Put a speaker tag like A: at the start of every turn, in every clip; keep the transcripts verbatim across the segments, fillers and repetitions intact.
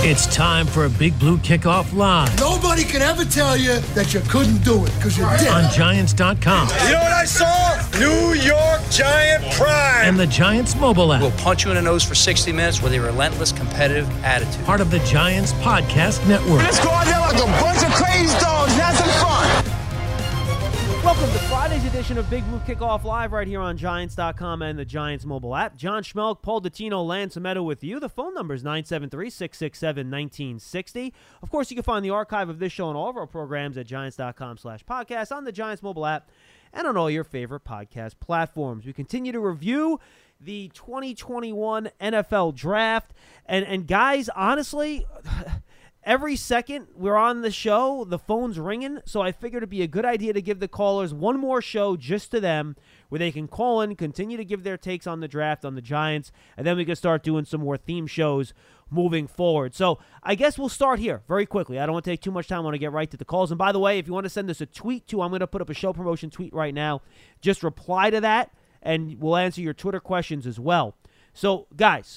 A: It's time for a Big Blue Kickoff Live.
B: Nobody can ever tell you that you couldn't do it, because you did.
A: On Giants dot com.
C: You know what I saw? New York Giant pride.
A: And the Giants mobile app.
D: We'll punch you in the nose for sixty minutes with a relentless competitive attitude.
A: Part of the Giants Podcast Network.
E: Let's go out there like a bunch of crazy dogs and have some fun.
F: Welcome to Friday's edition of Big Blue Kickoff Live right here on Giants dot com and the Giants mobile app. John Schmelk, Paul Dottino, Lance Ameto with you. The phone number is nine seven three, six six seven, one nine six zero. Of course, you can find the archive of this show and all of our programs at Giants dot com slash podcast on the Giants mobile app and on all your favorite podcast platforms. We continue to review the twenty twenty-one N F L Draft. And, and guys, honestly... Every second we're on the show, the phone's ringing, so I figured it'd be a good idea to give the callers one more show just to them where they can call in, continue to give their takes on the draft, on the Giants, and then we can start doing some more theme shows moving forward. So I guess we'll start here very quickly. I don't want to take too much time. I want to get right to the calls. And by the way, if you want to send us a tweet too, I'm going to put up a show promotion tweet right now. Just reply to that, and we'll answer your Twitter questions as well. So, guys,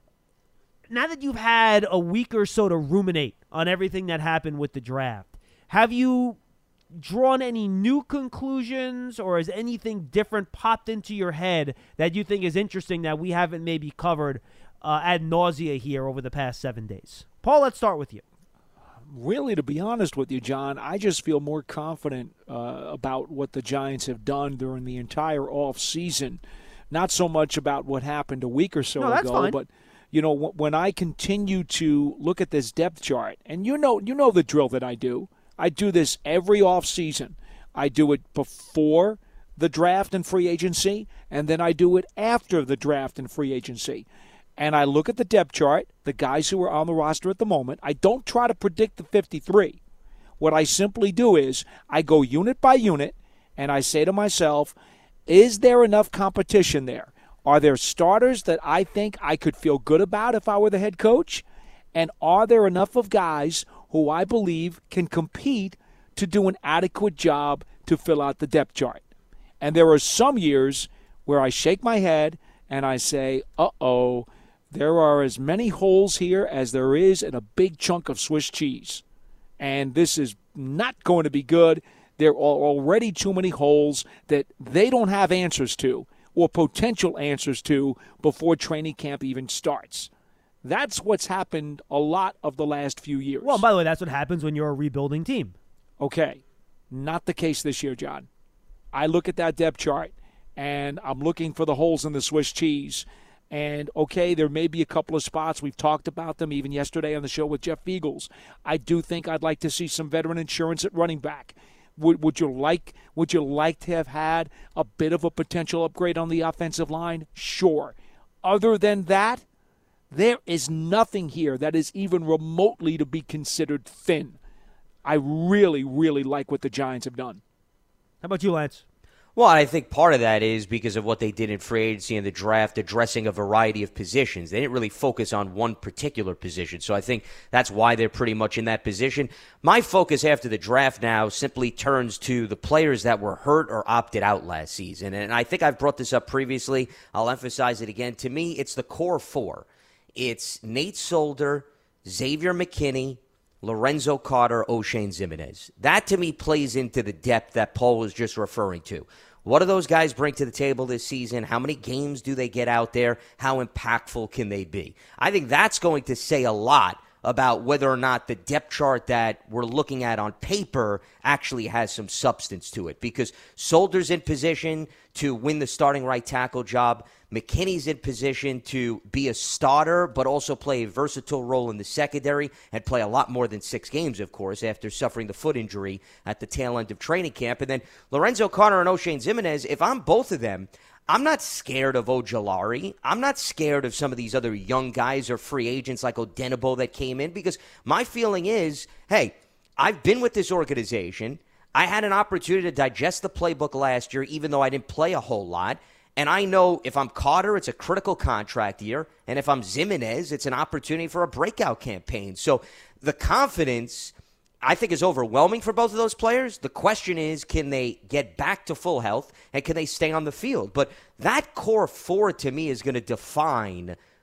F: now that you've had a week or so to ruminate on everything that happened with the draft, have you drawn any new conclusions, or has anything different popped into your head that you think is interesting that we haven't maybe covered uh, ad nausea here over the past seven days? Paul, let's start with you.
G: Really, to be honest with you, John, I just feel more confident uh, about what the Giants have done during the entire offseason. Not so much about what happened a week or so
F: no, that's
G: ago,
F: fine.
G: but you know, when I continue to look at this depth chart, and you know you know the drill that I do. I do this every offseason. I do it before the draft and free agency, and then I do it after the draft and free agency. And I look at the depth chart, the guys who are on the roster at the moment. I don't try to predict the fifty-three. What I simply do is I go unit by unit, and I say to myself, is there enough competition there? Are there starters that I think I could feel good about if I were the head coach? And are there enough of guys who I believe can compete to do an adequate job to fill out the depth chart? And there are some years where I shake my head and I say, uh-oh, there are as many holes here as there is in a big chunk of Swiss cheese. And this is not going to be good. There are already too many holes that they don't have answers to, or potential answers to, before training camp even starts. That's what's happened a lot of the last few years.
F: Well, by the way, that's what happens when you're a rebuilding team.
G: Okay, not the case this year, John. I look at that depth chart, and I'm looking for the holes in the Swiss cheese. And, okay, there may be a couple of spots. We've talked about them even yesterday on the show with Jeff Eagles. I do think I'd like to see some veteran insurance at running back. Would, would you like would you like to have had a bit of a potential upgrade on the offensive line? Sure. Other than that, there is nothing here that is even remotely to be considered thin. I really, really like what the Giants have done.
F: How about you, Lance?
H: Well, I think part of that is because of what they did in free agency and the draft, addressing a variety of positions. They didn't really focus on one particular position, so I think that's why they're pretty much in that position. My focus after the draft now simply turns to the players that were hurt or opted out last season, and I think I've brought this up previously. I'll emphasize it again. To me, it's the core four. It's Nate Solder, Xavier McKinney, Lorenzo Carter, O'Shane Ximines. That, to me, plays into the depth that Paul was just referring to. What do those guys bring to the table this season? How many games do they get out there? How impactful can they be? I think that's going to say a lot about whether or not the depth chart that we're looking at on paper actually has some substance to it. Because Solder's in position to win the starting right tackle job. McKinney's in position to be a starter, but also play a versatile role in the secondary and play a lot more than six games, of course, after suffering the foot injury at the tail end of training camp. And then Lorenzo Carter and O'Shane Ximines, if I'm both of them, I'm not scared of Ojulari. I'm not scared of some of these other young guys or free agents like Odenigbo that came in, because my feeling is, hey, I've been with this organization. I had an opportunity to digest the playbook last year, even though I didn't play a whole lot. And I know if I'm Carter, it's a critical contract year. And if I'm Ximines, it's an opportunity for a breakout campaign. So the confidence, I think, is overwhelming for both of those players. The question is, can they get back to full health and can they stay on the field? But that core four, to me, is going to define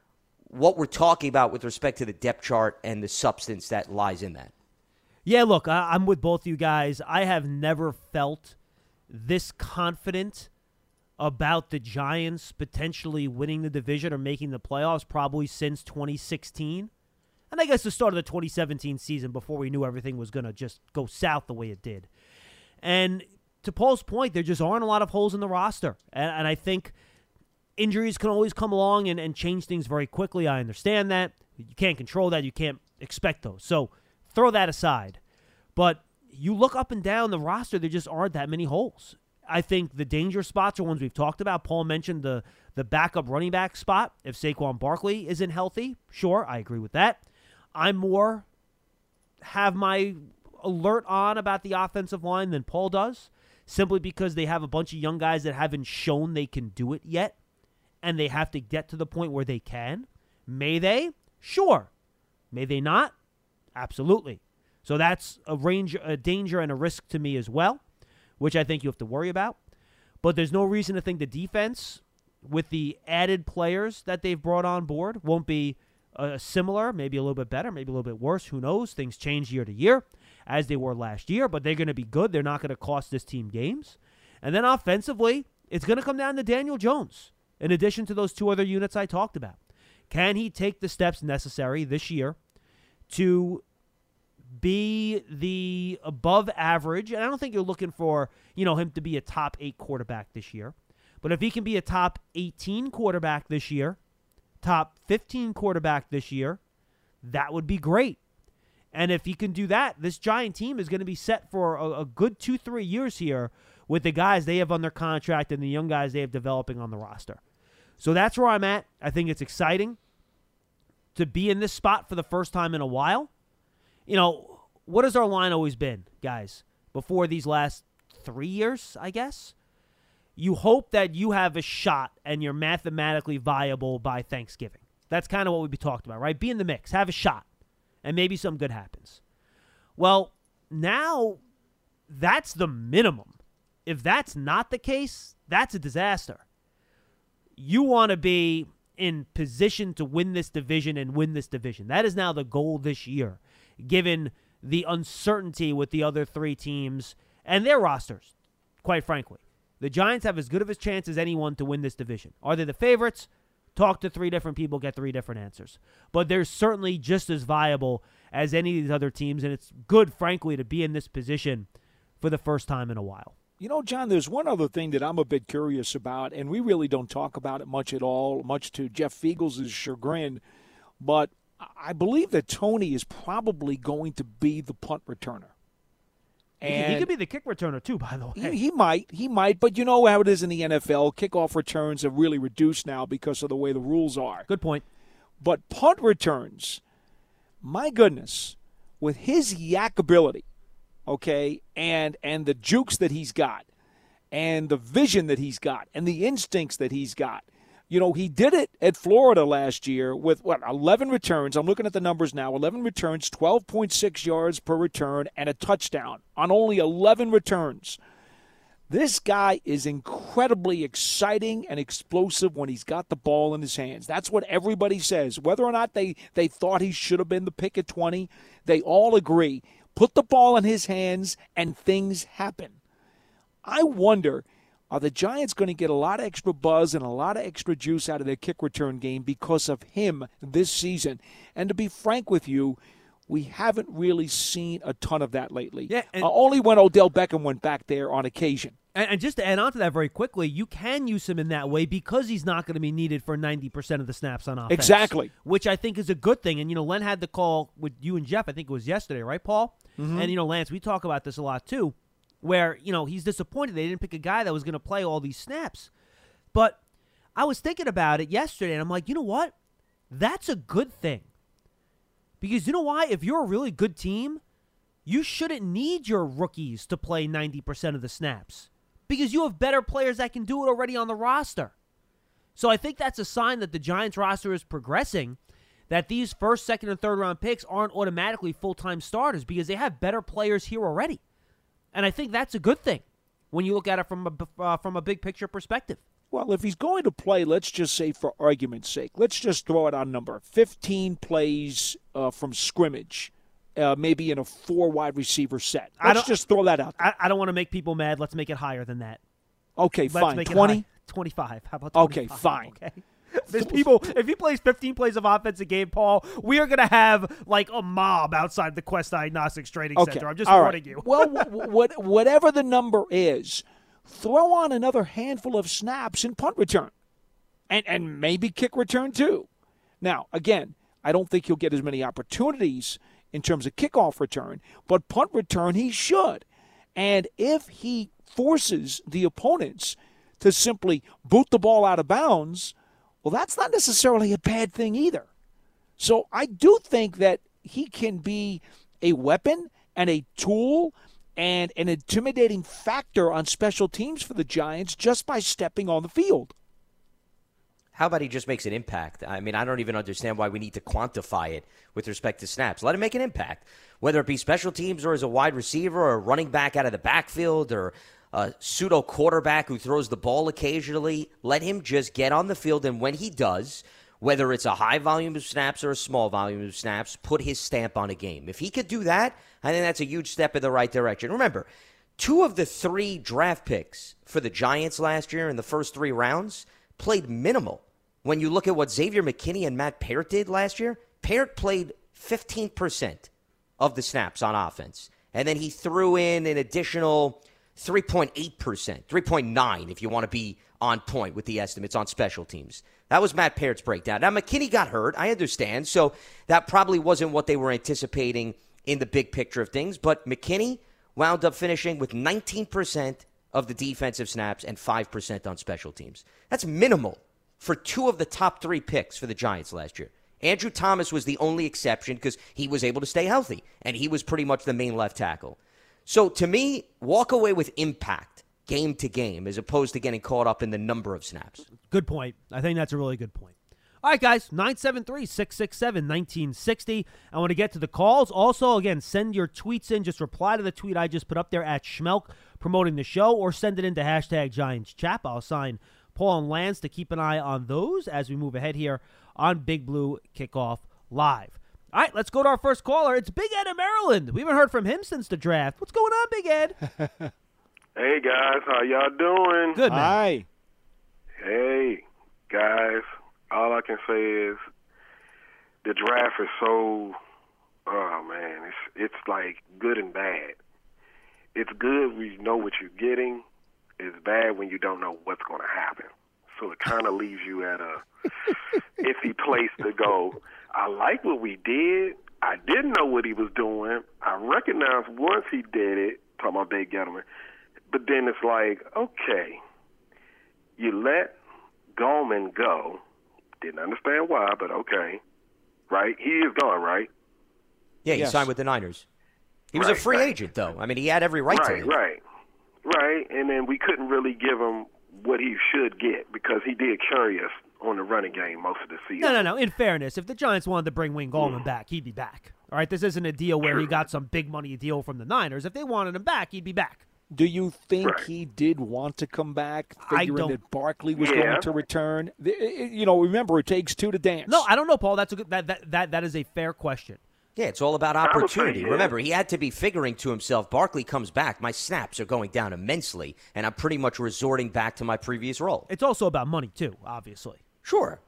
H: what we're talking about with respect to the depth chart and the substance that lies in that.
F: Yeah, look, I, I'm with both you guys. I have never felt this confident about the Giants potentially winning the division or making the playoffs probably since twenty sixteen. And I guess the start of the twenty seventeen season before we knew everything was going to just go south the way it did. And to Paul's point, there just aren't a lot of holes in the roster. And, and I think injuries can always come along and, and change things very quickly. I understand that. You can't control that. You can't expect those. So throw that aside. But you look up and down the roster, there just aren't that many holes. I think the danger spots are ones we've talked about. Paul mentioned the, the backup running back spot. If Saquon Barkley isn't healthy, sure, I agree with that. I'm more have my alert on about the offensive line than Paul does, simply because they have a bunch of young guys that haven't shown they can do it yet, and they have to get to the point where they can. May they? Sure. May they not? Absolutely. So that's a range, a danger and a risk to me as well, which I think you have to worry about. But there's no reason to think the defense, with the added players that they've brought on board, won't be uh, similar, maybe a little bit better, maybe a little bit worse. Who knows? Things change year to year, as they were last year, but they're going to be good. They're not going to cost this team games. And then offensively, it's going to come down to Daniel Jones, in addition to those two other units I talked about. Can he take the steps necessary this year to be the above average? And I don't think you're looking for, you know, him to be a top eight quarterback this year. But if he can be a top eighteen quarterback this year, top fifteen quarterback this year, that would be great. And if he can do that, this Giant team is going to be set for a, a good two, three years here with the guys they have under contract and the young guys they have developing on the roster. So that's where I'm at. I think it's exciting to be in this spot for the first time in a while. You know, what has our line always been, guys, before these last three years, I guess? You hope that you have a shot and you're mathematically viable by Thanksgiving. That's kind of what we've talked about, right? Be in the mix, have a shot, and maybe something good happens. Well, now that's the minimum. If that's not the case, that's a disaster. You want to be in position to win this division and win this division. That is now the goal this year, given the uncertainty with the other three teams and their rosters, quite frankly. The Giants have as good of a chance as anyone to win this division. Are they the favorites? Talk to three different people, get three different answers. But they're certainly just as viable as any of these other teams, and it's good, frankly, to be in this position for the first time in a while.
G: You know, John, there's one other thing that I'm a bit curious about, and we really don't talk about it much at all, much to Jeff Fiegels' chagrin, but I believe that Tony is probably going to be the punt returner.
F: And he could be the kick returner, too, by the way.
G: He, he might. He might. But you know how it is in the N F L. Kickoff returns are really reduced now because of the way the rules are.
F: Good point.
G: But punt returns, my goodness, with his yak ability, okay, and, and the jukes that he's got, and the vision that he's got, and the instincts that he's got, you know, he did it at Florida last year with, what, eleven returns. I'm looking at the numbers now. eleven returns, twelve point six yards per return, and a touchdown on only eleven returns. This guy is incredibly exciting and explosive when he's got the ball in his hands. That's what everybody says. Whether or not they, they thought he should have been the pick at twenty, they all agree. Put the ball in his hands, and things happen. I wonder, are the Giants going to get a lot of extra buzz and a lot of extra juice out of their kick return game because of him this season? And to be frank with you, we haven't really seen a ton of that lately.
F: Yeah, and,
G: uh, only when Odell Beckham went back there on occasion.
F: And, and just to add on to that very quickly, you can use him in that way because he's not going to be needed for ninety percent of the snaps on offense.
G: Exactly.
F: Which I think is a good thing. And, you know, Len had the call with you and Jeff, I think it was yesterday, right, Paul? Mm-hmm. And, you know, Lance, we talk about this a lot too, where, you know, he's disappointed they didn't pick a guy that was going to play all these snaps. But I was thinking about it yesterday, and I'm like, you know what? That's a good thing. Because you know why? If you're a really good team, you shouldn't need your rookies to play ninety percent of the snaps. Because you have better players that can do it already on the roster. So I think that's a sign that the Giants roster is progressing, that these first, second, and third round picks aren't automatically full-time starters because they have better players here already. And I think that's a good thing when you look at it from a, uh, from a big picture perspective.
G: Well, if he's going to play, let's just say for argument's sake, let's just throw it on number fifteen plays uh, from scrimmage, uh, maybe in a four wide receiver set.
F: I
G: Let's
F: don't-
G: just throw that out there.
F: I, I don't want to make people mad. Let's make it higher than that.
G: Okay,
F: Let's
G: fine.
F: make it
G: twenty?
F: high. twenty-five. How about
G: Okay,
F: twenty-five?
G: fine.
F: Okay. There's people, if he plays fifteen plays of offense a game, Paul, we are going to have like a mob outside the Quest Diagnostics Training
G: Okay.
F: Center. I'm just
G: All
F: warning
G: right.
F: you.
G: Well, w- what, whatever the number is, throw on another handful of snaps in punt return. And and maybe kick return too. Now, again, I don't think he'll get as many opportunities in terms of kickoff return, but punt return he should. And if he forces the opponents to simply boot the ball out of bounds, well, that's not necessarily a bad thing either. So I do think that he can be a weapon and a tool and an intimidating factor on special teams for the Giants just by stepping on the field.
H: How about he just makes an impact? I mean, I don't even understand why we need to quantify it with respect to snaps. Let him make an impact, whether it be special teams or as a wide receiver or a running back out of the backfield or a pseudo quarterback who throws the ball occasionally. Let him just get on the field, and when he does, whether it's a high volume of snaps or a small volume of snaps, put his stamp on a game. If he could do that, I think that's a huge step in the right direction. Remember, two of the three draft picks for the Giants last year in the first three rounds played minimal. When you look at what Xavier McKinney and Matt Peart did last year, Peart played fifteen percent of the snaps on offense. And then he threw in an additional three point eight percent, three point nine if you want to be on point with the estimates on special teams. That was Matt Peart's breakdown. Now, McKinney got hurt, I understand, so that probably wasn't what they were anticipating in the big picture of things. But McKinney wound up finishing with nineteen percent of the defensive snaps and five percent on special teams. That's minimal for two of the top three picks for the Giants last year. Andrew Thomas was the only exception because he was able to stay healthy, and he was pretty much the main left tackle. So to me, walk away with impact game to game as opposed to getting caught up in the number of snaps.
F: Good point. I think that's a really good point. All right, guys, nine seven three, six six seven, one nine six zero. I want to get to the calls. Also, again, send your tweets in. Just reply to the tweet I just put up there at Schmelk promoting the show, or send it into hashtag Giants Chap. I'll assign Paul and Lance to keep an eye on those as we move ahead here on Big Blue Kickoff Live. All right, let's go to our first caller. It's Big Ed in Maryland. We haven't heard from him since the draft. What's going on, Big Ed?
I: Hey, guys. How y'all doing?
F: Good, man.
G: Hi.
I: Hey, guys. All I can say is the draft is so, oh, man, it's it's like good and bad. It's good when you know what you're getting. It's bad when you don't know what's going to happen. So it kind of leaves you at a iffy place to go, I like what we did. I didn't know what he was doing. I recognized once he did it, talking about Dave Gettleman, but then it's like, okay, you let Gallman go. Didn't understand why, but okay. Right? He is gone, right?
H: Yeah, he
G: Yes.
H: signed with the Niners. He was
I: Right,
H: a free
I: right.
H: agent, though. I mean, he had every right,
I: Right,
H: to leave.
I: right. Right, and then we couldn't really give him what he should get because he did carry us on the running game most of the season.
F: No, no, no. In fairness, if the Giants wanted to bring Wayne Gallman back, he'd be back. All right, this isn't a deal where he got some big money deal from the Niners. If they wanted him back, he'd be back.
G: Do you think
I: Right.
G: he did want to come back,
F: I
G: figuring
F: don't-
G: that Barkley was
I: Yeah.
G: going to return? The- You know, remember, it takes two to dance.
F: No, I don't know, Paul. That's a good, that, that that that is a fair question.
H: Yeah, it's all about
I: would say,
H: opportunity.
I: yeah.
H: Remember, he had to be figuring to himself, Barkley comes back, my snaps are going down immensely, and I'm pretty much resorting back to my previous role.
F: It's also about money too, obviously.
H: Sure.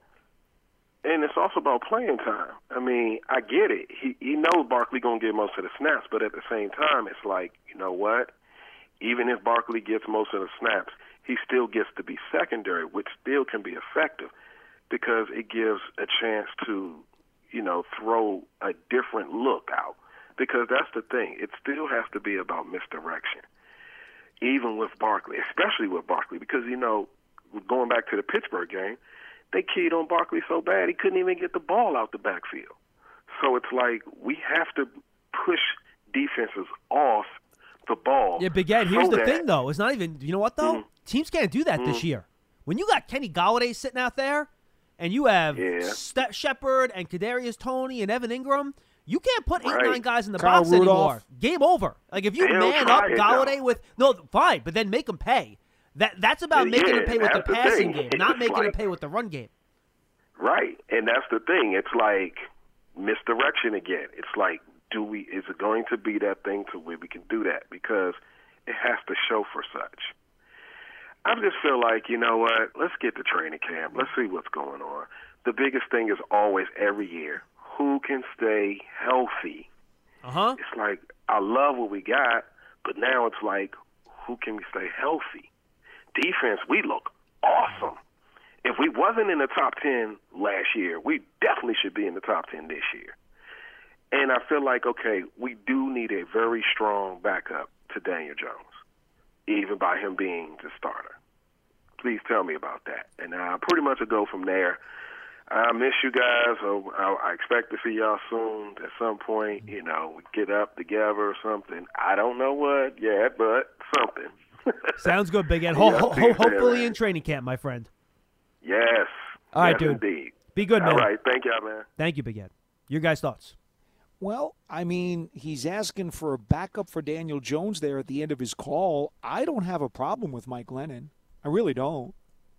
I: And it's also about playing time. I mean, I get it. He he knows Barkley going to get most of the snaps, but at the same time, it's like, you know what? Even if Barkley gets most of the snaps, he still gets to be secondary, which still can be effective because it gives a chance to, you know, throw a different look out. Because that's the thing. It still has to be about misdirection, even with Barkley, especially with Barkley, because, you know, going back to the Pittsburgh game, they keyed on Barkley so bad he couldn't even get the ball out the backfield. So it's like we have to push defenses off the ball.
F: Yeah, Big Ed, here's
I: so
F: the
I: that-
F: thing, though. It's not even, you know what, though?
I: Mhm.
F: Teams can't do that this year. When you got Kenny Golladay sitting out there and you have
I: Yeah.
F: Ste- Shepard and Kadarius Toney and Evan Ingram, you can't put eight,
I: Right.
F: nine guys in the
G: Kyle
F: box
G: Rudolph.
F: anymore. Game over. Like, if you
I: They'll
F: man
I: try
F: up
I: it,
F: Golladay
I: though.
F: with – no, fine, but then make them pay. That That's about
I: Yeah,
F: making him pay with the
I: that's the
F: passing
I: thing.
F: game, not
I: It's
F: making him
I: like-
F: pay with the run game.
I: Right, and that's the thing. It's like misdirection again. It's like, do we? Is it going to be that thing to where we can do that? Because it has to show for such. I just feel like, you know what? Let's get to training camp. Let's see what's going on. The biggest thing is always every year, who can stay healthy?
F: Uh huh.
I: It's like, I love what we got, but now it's like, who can we stay healthy? Defense, we look awesome. If we wasn't in the top ten last year, we definitely should be in the top ten this year. And I feel like, okay, we do need a very strong backup to Daniel Jones, even by him being the starter. Please tell me about that. And uh, pretty much I'll go from there. I miss you guys. So I, I expect to see y'all soon at some point. You know, we get up together or something. I don't know what yet, but something.
F: Sounds good, Big Ed. Ho-
I: Yeah,
F: ho-
I: see you
F: hopefully
I: there,
F: in training camp, my friend.
I: Yes.
F: All right,
I: yes,
F: dude.
I: Indeed.
F: Be good, man.
I: All right. Thank y'all, man.
F: Thank you, Big Ed. Your guys' thoughts?
G: Well, I mean, he's asking for a backup for Daniel Jones there at the end of his call. I don't have a problem with Mike Glennon. I really don't.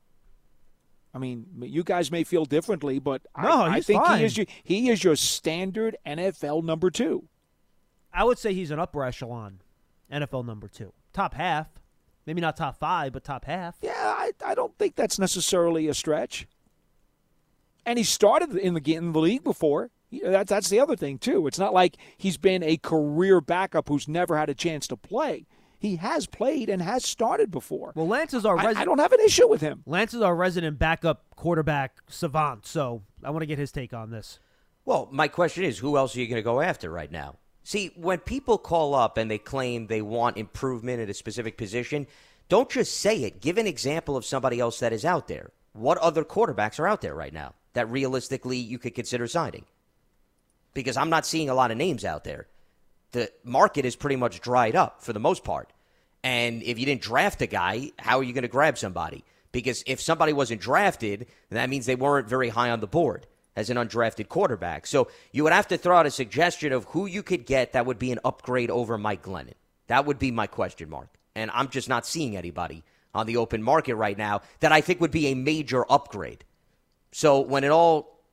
G: I mean, you guys may feel differently, but
F: No,
G: I, I
F: he's
G: think
F: fine.
G: he is your, he is your standard N F L number two.
F: I would say he's an upper echelon N F L number two. Top half. Maybe not top five, but top half.
G: Yeah, I, I don't think that's necessarily a stretch. And he started in the in the league before. That's that's the other thing too. It's not like he's been a career backup who's never had a chance to play. He has played and has started before.
F: Well, Lance is our
G: I,
F: resident.
G: I don't have an issue with him.
F: Lance is our resident backup quarterback savant, so I want to get his take on this.
H: Well, my question is, who else are you going to go after right now? See, when people call up and they claim they want improvement at a specific position, don't just say it. Give an example of somebody else that is out there. What other quarterbacks are out there right now that realistically you could consider signing? Because I'm not seeing a lot of names out there. The market is pretty much dried up for the most part. And if you didn't draft a guy, how are you going to grab somebody? Because if somebody wasn't drafted, that means they weren't very high on the board as an undrafted quarterback. So you would have to throw out a suggestion of who you could get that would be an upgrade over Mike Glennon. That would be my question mark. And I'm just not seeing anybody on the open market right now that I think would be a major upgrade. So when it all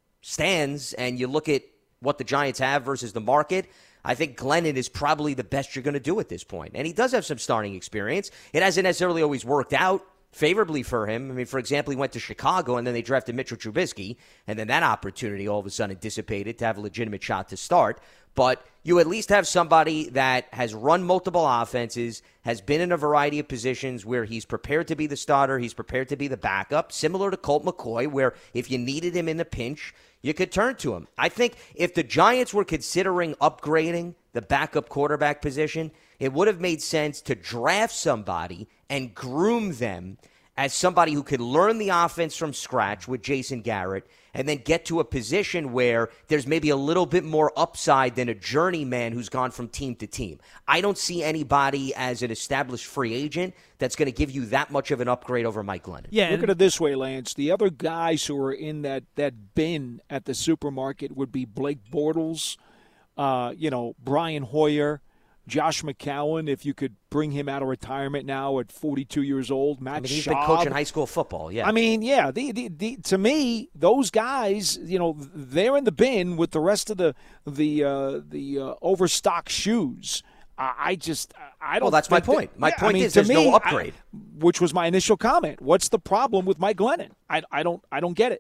H: stands and you look at what the Giants have versus the market, I think Glennon is probably the best you're going to do at this point. And he does have some starting experience. It hasn't necessarily always worked out favorably for him. I mean, for example, he went to Chicago, and then they drafted Mitchell Trubisky, and then that opportunity all of a sudden dissipated to have a legitimate shot to start. But you at least have somebody that has run multiple offenses, has been in a variety of positions where he's prepared to be the starter, he's prepared to be the backup, similar to Colt McCoy, where if you needed him in a pinch, you could turn to him. I think if the Giants were considering upgrading the backup quarterback position, it would have made sense to draft somebody and groom them as somebody who could learn the offense from scratch with Jason Garrett and then get to a position where there's maybe a little bit more upside than a journeyman who's gone from team to team. I don't see anybody as an established free agent that's going to give you that much of an upgrade over Mike Glennon.
F: Yeah,
G: Look at it this way, Lance. The other guys who are in that, that bin at the supermarket would be Blake Bortles, uh, you know, Brian Hoyer, Josh McCown, if you could bring him out of retirement now at forty-two years old. Matt
H: I mean, he's
G: Schaub.
H: been coaching high school football, yeah.
G: I mean, yeah. The, the, the, to me, those guys, you know, they're in the bin with the rest of the the uh, the uh, overstocked shoes. I, I just, I don't.
H: Well, that's my
G: think that-
H: point. My
G: yeah,
H: point
G: I mean,
H: is
G: to
H: there's
G: me,
H: no upgrade.
G: I, which was my initial comment. What's the problem with Mike Glennon? I, I don't, I don't get it.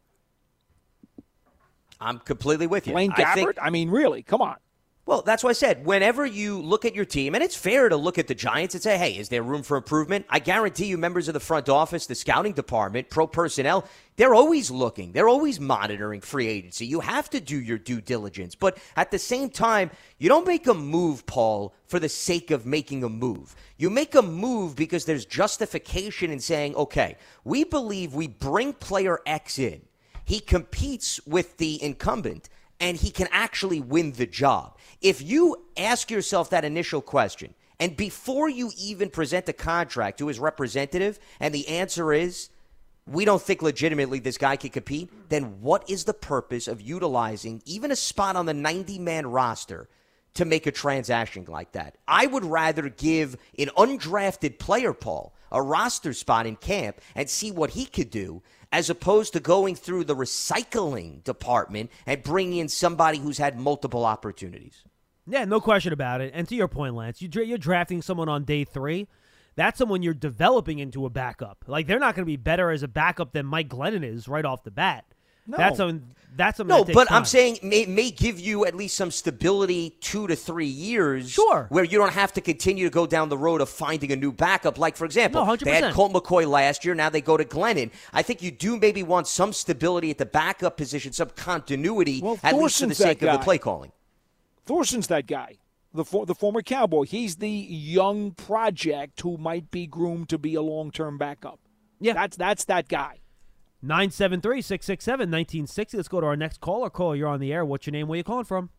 H: I'm completely with you.
G: Blaine
H: I
G: Gabbert.
H: think,
G: I mean, really, come on.
H: Well, that's why I said, whenever you look at your team, and it's fair to look at the Giants and say, hey, is there room for improvement? I guarantee you members of the front office, the scouting department, pro personnel, they're always looking. They're always monitoring free agency. You have to do your due diligence. But at the same time, you don't make a move, Paul, for the sake of making a move. You make a move because there's justification in saying, okay, we believe we bring player X in. He competes with the incumbent, and he can actually win the job. If you ask yourself that initial question, and before you even present a contract to his representative, and the answer is, we don't think legitimately this guy can compete, then what is the purpose of utilizing even a spot on the ninety-man roster to make a transaction like that? I would rather give an undrafted player, Paul, a roster spot in camp and see what he could do, as opposed to going through the recycling department and bringing in somebody who's had multiple opportunities.
F: Yeah, no question about it. And to your point, Lance, you, you're drafting someone on day three. That's someone you're developing into a backup. Like, they're not going to be better as a backup than Mike Glennon is right off the bat.
G: No.
F: That's a, that's a
H: no,
F: that
H: but
F: time.
H: I'm saying may may give you at least some stability, two to three years,
F: sure,
H: where you don't have to continue to go down the road of finding a new backup. Like, for example,
F: no,
H: they had Colt McCoy last year. Now they go to Glennon. I think you do maybe want some stability at the backup position, some continuity,
G: well,
H: at least for the sake of the play calling.
G: Thorson's that guy, the for, the former Cowboy. He's the young project who might be groomed to be a long term backup.
F: Yeah,
G: that's that's that guy.
F: nine seven three, six six seven, one nine six zero. Let's go to our next caller. Caller, you're on the air. What's your name? Where are you calling from?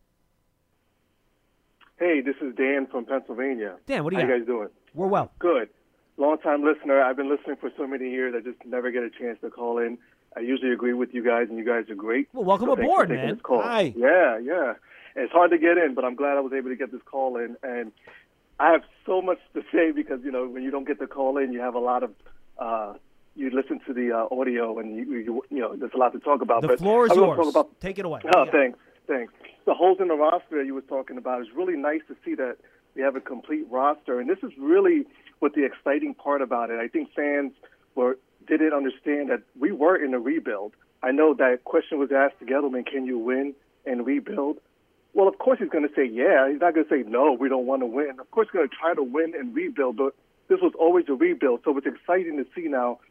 J: Hey, this is Dan from Pennsylvania.
F: Dan, what do you
J: How
F: got?
J: you guys doing?
F: We're well.
J: Good. Long-time listener. I've been listening for so many years. I just never get a chance to call in. I usually agree with you guys, and you guys are great.
F: Well, welcome
J: so
F: aboard,
J: thanks for taking
F: man.
J: This call.
G: Hi.
J: Yeah, yeah. It's hard to get in, but I'm glad I was able to get this call in. And I have so much to say because, you know, when you don't get the call in, you have a lot of uh, – you listen to the uh, audio, and you, you you know there's a lot to talk about.
F: The
J: but
F: floor is
J: I
F: yours.
J: Talk about,
F: Take it away.
J: Oh,
F: yeah.
J: thanks, thanks. The holes in the roster that you were talking about is really nice to see that we have a complete roster, and this is really what the exciting part about it. I think fans were didn't understand that we were in a rebuild. I know that question was asked to Gettleman, can you win and rebuild? Well, of course he's going to say yeah. He's not going to say no, we don't want to win. Of course he's going to try to win and rebuild, but this was always a rebuild, so it's exciting to see now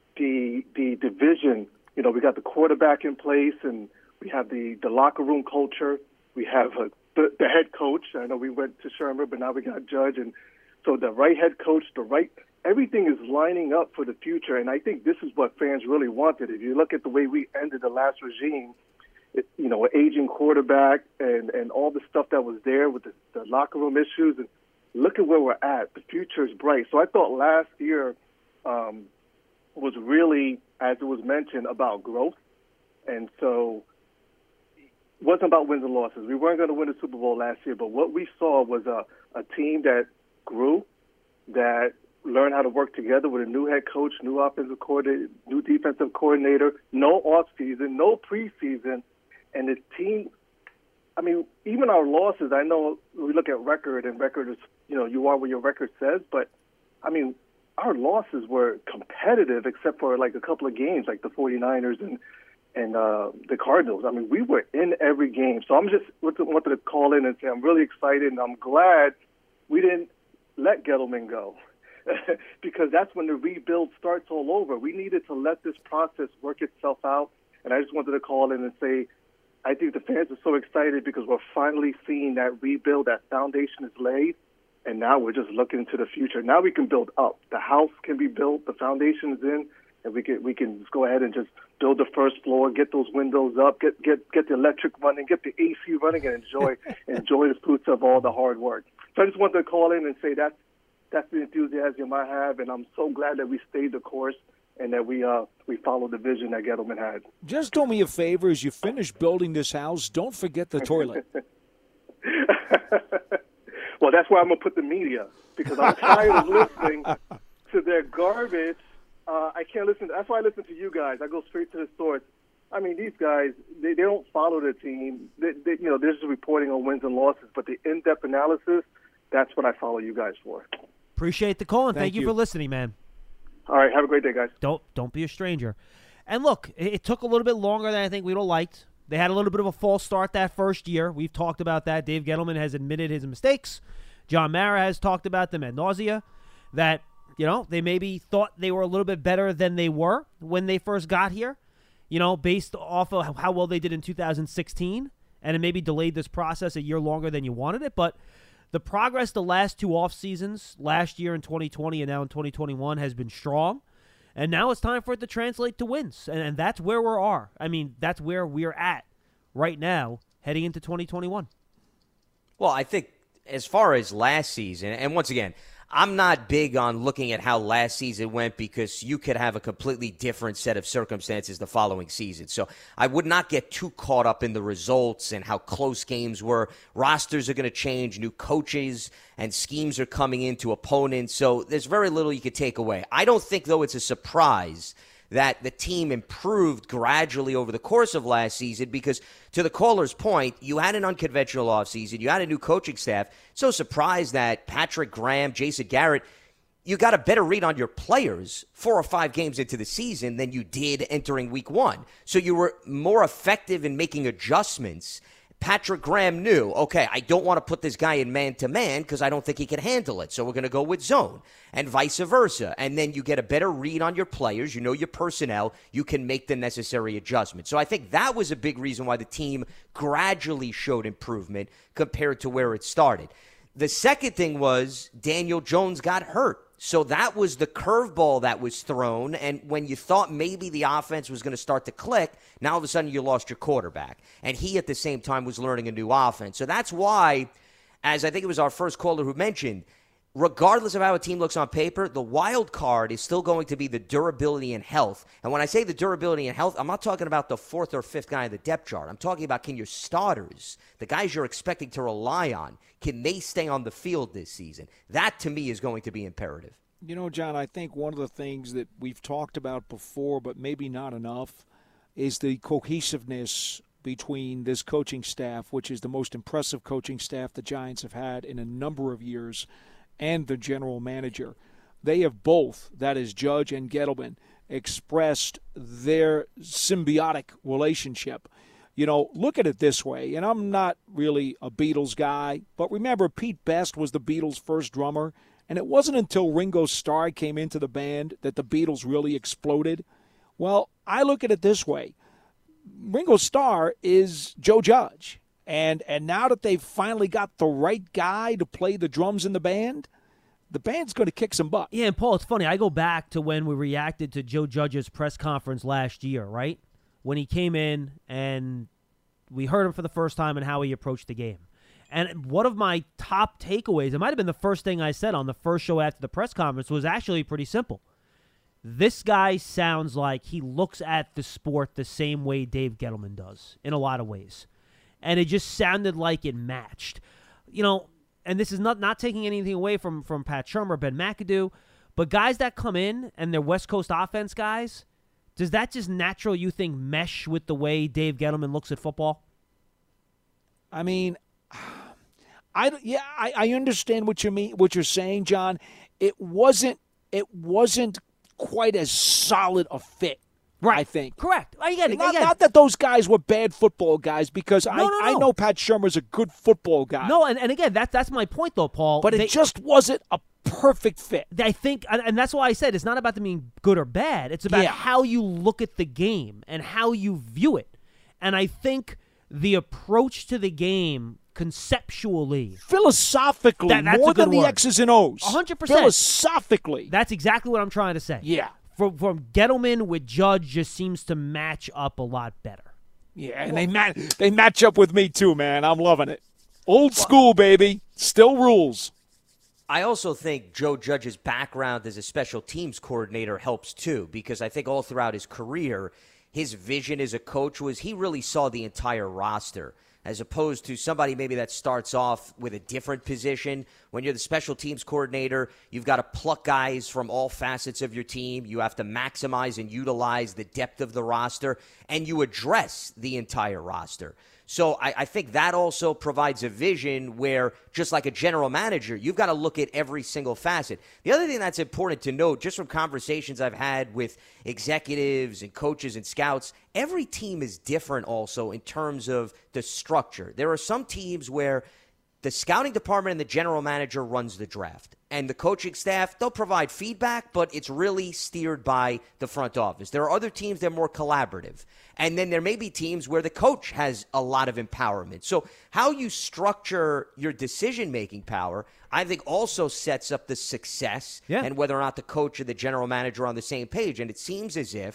J: the the division. You know, we got the quarterback in place, and we have the, the locker room culture. We have a, the, the head coach. I know we went to Shermer, but now we got Judge. And so the right head coach, the right – everything is lining up for the future, and I think this is what fans really wanted. If you look at the way we ended the last regime, it, you know, an aging quarterback and, and all the stuff that was there with the, the locker room issues, and look at where we're at. The future is bright. So I thought last year um, – was really, as it was mentioned, about growth. And so it wasn't about wins and losses. We weren't going to win the Super Bowl last year, but what we saw was a, a team that grew, that learned how to work together with a new head coach, new offensive coordinator, new defensive coordinator, no offseason, no preseason. And the team, I mean, even our losses, I know we look at record, and record is, you know, you are what your record says, but, I mean, our losses were competitive except for like a couple of games, like the 49ers and and uh, the Cardinals. I mean, we were in every game. So I'm just wanted to call in and say I'm really excited, and I'm glad we didn't let Gettleman go because that's when the rebuild starts all over. We needed to let this process work itself out, and I just wanted to call in and say I think the fans are so excited because we're finally seeing that rebuild, that foundation is laid. And now we're just looking to the future. Now we can build up. The house can be built. The foundation is in, and we can we can just go ahead and just build the first floor, get those windows up, get get get the electric running, get the A C running, and enjoy enjoy the fruits of all the hard work. So I just wanted to call in and say that's that's the enthusiasm I have, and I'm so glad that we stayed the course and that we uh we followed the vision that Gettleman had.
G: Just do me a favor as you finish building this house. Don't forget the toilet.
J: Well, that's why I'm going to put the media, because I'm tired of listening to their garbage. Uh, I can't listen. That's why I listen to you guys. I go straight to the source. I mean, these guys, they, they don't follow the team. They, they, you know, they're just reporting on wins and losses. But the in-depth analysis, that's what I follow you guys for.
F: Appreciate the call, and thank,
G: Thank
F: you.
G: you
F: for listening, man.
J: All right, have a great day, guys.
F: Don't don't be a stranger. And look, it, it took a little bit longer than I think we'd have liked. They had a little bit of a false start that first year. We've talked about that. Dave Gettleman has admitted his mistakes. John Mara has talked about them ad nausea, that, you know, they maybe thought they were a little bit better than they were when they first got here, you know, based off of how well they did in two thousand sixteen, and it maybe delayed this process a year longer than you wanted it. But the progress the last two off seasons, last year in twenty twenty and now in twenty twenty-one, has been strong. And now it's time for it to translate to wins. And, and that's where we are. I mean, that's where we're at right now heading into twenty twenty-one.
H: Well, I think as far as last season, and once again, I'm not big on looking at how last season went because you could have a completely different set of circumstances the following season. So I would not get too caught up in the results and how close games were. Rosters are going to change. New coaches and schemes are coming into opponents. So there's very little you could take away. I don't think, though, it's a surprise that the team improved gradually over the course of last season because, to the caller's point, you had an unconventional offseason. You had a new coaching staff. So surprised that Patrick Graham, Jason Garrett, you got a better read on your players four or five games into the season than you did entering week one. So you were more effective in making adjustments. Patrick Graham knew, okay, I don't want to put this guy in man-to-man because I don't think he can handle it, so we're going to go with zone, and vice versa. And then you get a better read on your players. You know your personnel. You can make the necessary adjustments. So I think that was a big reason why the team gradually showed improvement compared to where it started. The second thing was Daniel Jones got hurt. So that was the curveball that was thrown, and when you thought maybe the offense was going to start to click, now all of a sudden you lost your quarterback. And he, at the same time, was learning a new offense. So that's why, as I think it was our first caller who mentioned, regardless of how a team looks on paper, the wild card is still going to be the durability and health. And when I say the durability and health, I'm not talking about the fourth or fifth guy in the depth chart. I'm talking about, can your starters, the guys you're expecting to rely on, can they stay on the field this season? That, to me, is going to be imperative.
G: You know, John, I think one of the things that we've talked about before, but maybe not enough, is the cohesiveness between this coaching staff, which is the most impressive coaching staff the Giants have had in a number of years, and the general manager. They have both, that is Judge and Gettleman, expressed their symbiotic relationship. You know, look at it this way, and I'm not really a Beatles guy, but remember Pete Best was the Beatles' first drummer, and it wasn't until Ringo Starr came into the band that the Beatles really exploded. Well, I look at it this way. Ringo Starr is Joe Judge. And and now that they've finally got the right guy to play the drums in the band, the band's going to kick some butt.
F: Yeah, and Paul, it's funny. I go back to when we reacted to Joe Judge's press conference last year, right? When he came in and we heard him for the first time and how he approached the game. And one of my top takeaways, it might have been the first thing I said on the first show after the press conference, was actually pretty simple. This guy sounds like he looks at the sport the same way Dave Gettleman does in a lot of ways. And it just sounded like it matched. You know, and this is not, not taking anything away from, from Pat Shurmur or Ben McAdoo, but guys that come in and they're West Coast offense guys, does that just natural, you think, mesh with the way Dave Gettleman looks at football?
G: I mean, I, yeah, I, I understand what you mean, what you're saying, John. It wasn't it wasn't quite as solid a fit. Right. I think.
F: Correct. I get it.
G: Not,
F: I get
G: not
F: it.
G: that those guys were bad football guys, because
F: no,
G: I,
F: no, no.
G: I know Pat Shurmur's a good football guy.
F: No, and, and again, that, that's my point, though, Paul.
G: But
F: they,
G: it just wasn't a perfect fit.
F: I think, and, and that's why I said it's not about them being good or bad. It's about
G: yeah.
F: how you look at the game and how you view it. And I think the approach to the game conceptually,
G: philosophically,
F: that, that's
G: more than the
F: word.
G: X's and O's.
F: one hundred percent.
G: Philosophically.
F: That's exactly what I'm trying to say.
G: Yeah.
F: From, from Gettleman with Judge just seems to match up a lot better.
G: Yeah, and they, ma- they match up with me too, man. I'm loving it. Old school, baby. Still rules.
H: I also think Joe Judge's background as a special teams coordinator helps too, because I think all throughout his career, his vision as a coach was he really saw the entire roster, as opposed to somebody maybe that starts off with a different position. When you're the special teams coordinator, you've got to pluck guys from all facets of your team. You have to maximize and utilize the depth of the roster, and you address the entire roster. So I, I think that also provides a vision where, just like a general manager, you've got to look at every single facet. The other thing that's important to note, just from conversations I've had with executives and coaches and scouts, every team is different also in terms of the structure. There are some teams where the scouting department and the general manager runs the draft. And the coaching staff, they'll provide feedback, but it's really steered by the front office. There are other teams that are more collaborative. And then there may be teams where the coach has a lot of empowerment. So how you structure your decision-making power, I think, also sets up the success
F: yeah.
H: and whether or not the coach and the general manager are on the same page. And it seems as if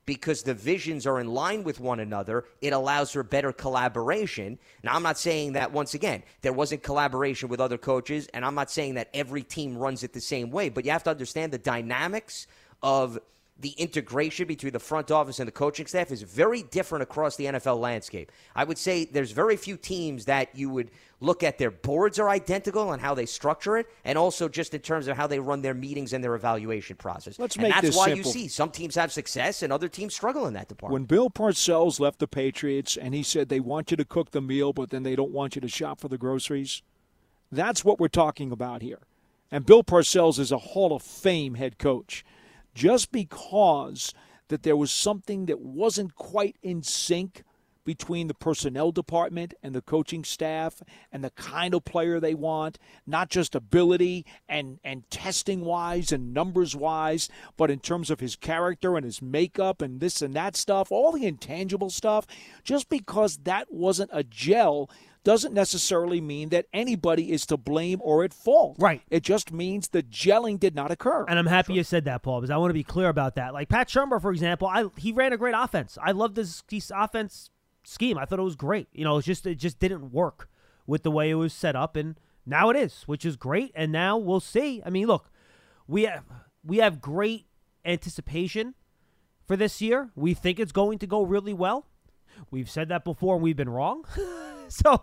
H: because the visions are in line with one another. It allows for better collaboration. Now, I'm not saying that, once again, there wasn't collaboration with other coaches, and I'm not saying that every team runs it the same way, but you have to understand the dynamics of the integration between the front office and the coaching staff is very different across the N F L landscape. I would say there's very few teams that you would look at their boards are identical and how they structure it, and also just in terms of how they run their meetings and their evaluation process.
G: Let's
H: and
G: make
H: that's
G: this
H: why
G: simple.
H: you see some teams have success and other teams struggle in that department.
G: When Bill Parcells left the Patriots and he said they want you to cook the meal, but then they don't want you to shop for the groceries, that's what we're talking about here. And Bill Parcells is a Hall of Fame head coach. Just because that there was something that wasn't quite in sync between the personnel department and the coaching staff and the kind of player they want, not just ability and, and testing-wise and numbers-wise, but in terms of his character and his makeup and this and that stuff, all the intangible stuff, just because that wasn't a gel doesn't necessarily mean that anybody is to blame or at fault.
F: Right.
G: It just means the gelling did not occur.
F: And I'm happy you said that, Paul, because I want to be clear about that. Like Pat Shermer, for example, I he ran a great offense. I loved this, this offense scheme. I thought it was great. You know, it's just it just didn't work with the way it was set up, and now it is, which is great. And now we'll see. I mean, look, we have we have great anticipation for this year. We think it's going to go really well. We've said that before, and we've been wrong. So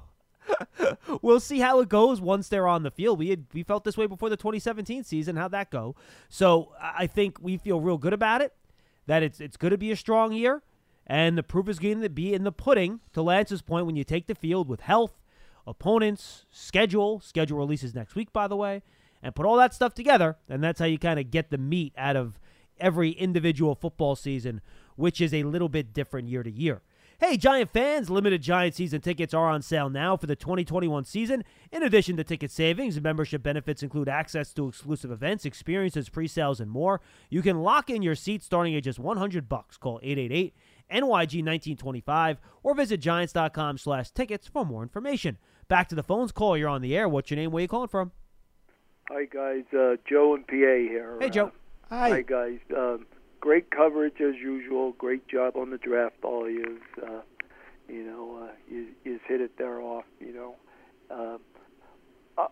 F: we'll see how it goes once they're on the field. We had, we felt this way before the twenty seventeen season. How'd that go? So I think we feel real good about it, that it's it's going to be a strong year, and the proof is going to be in the pudding, to Lance's point, when you take the field with health, opponents, schedule, schedule releases next week, by the way, and put all that stuff together, and that's how you kind of get the meat out of every individual football season, which is a little bit different year to year. Hey, Giant fans, limited Giant season tickets are on sale now for the twenty twenty-one season. In addition to ticket savings, membership benefits include access to exclusive events, experiences, pre-sales, and more. You can lock in your seats starting at just one hundred bucks. Call eight eight eight N Y G nineteen twenty-five or visit giants.com slash tickets for more information. Back to the phones. Call, you're on the air. What's your name? Where are you calling from?
K: Hi, guys. Uh, Joe in P A here.
F: Hey, Joe.
K: Uh, hi. Hi, guys. Um, Great coverage as usual. Great job on the draft, all you. Uh, you know, uh, you, you hit it there off. You know, um, I,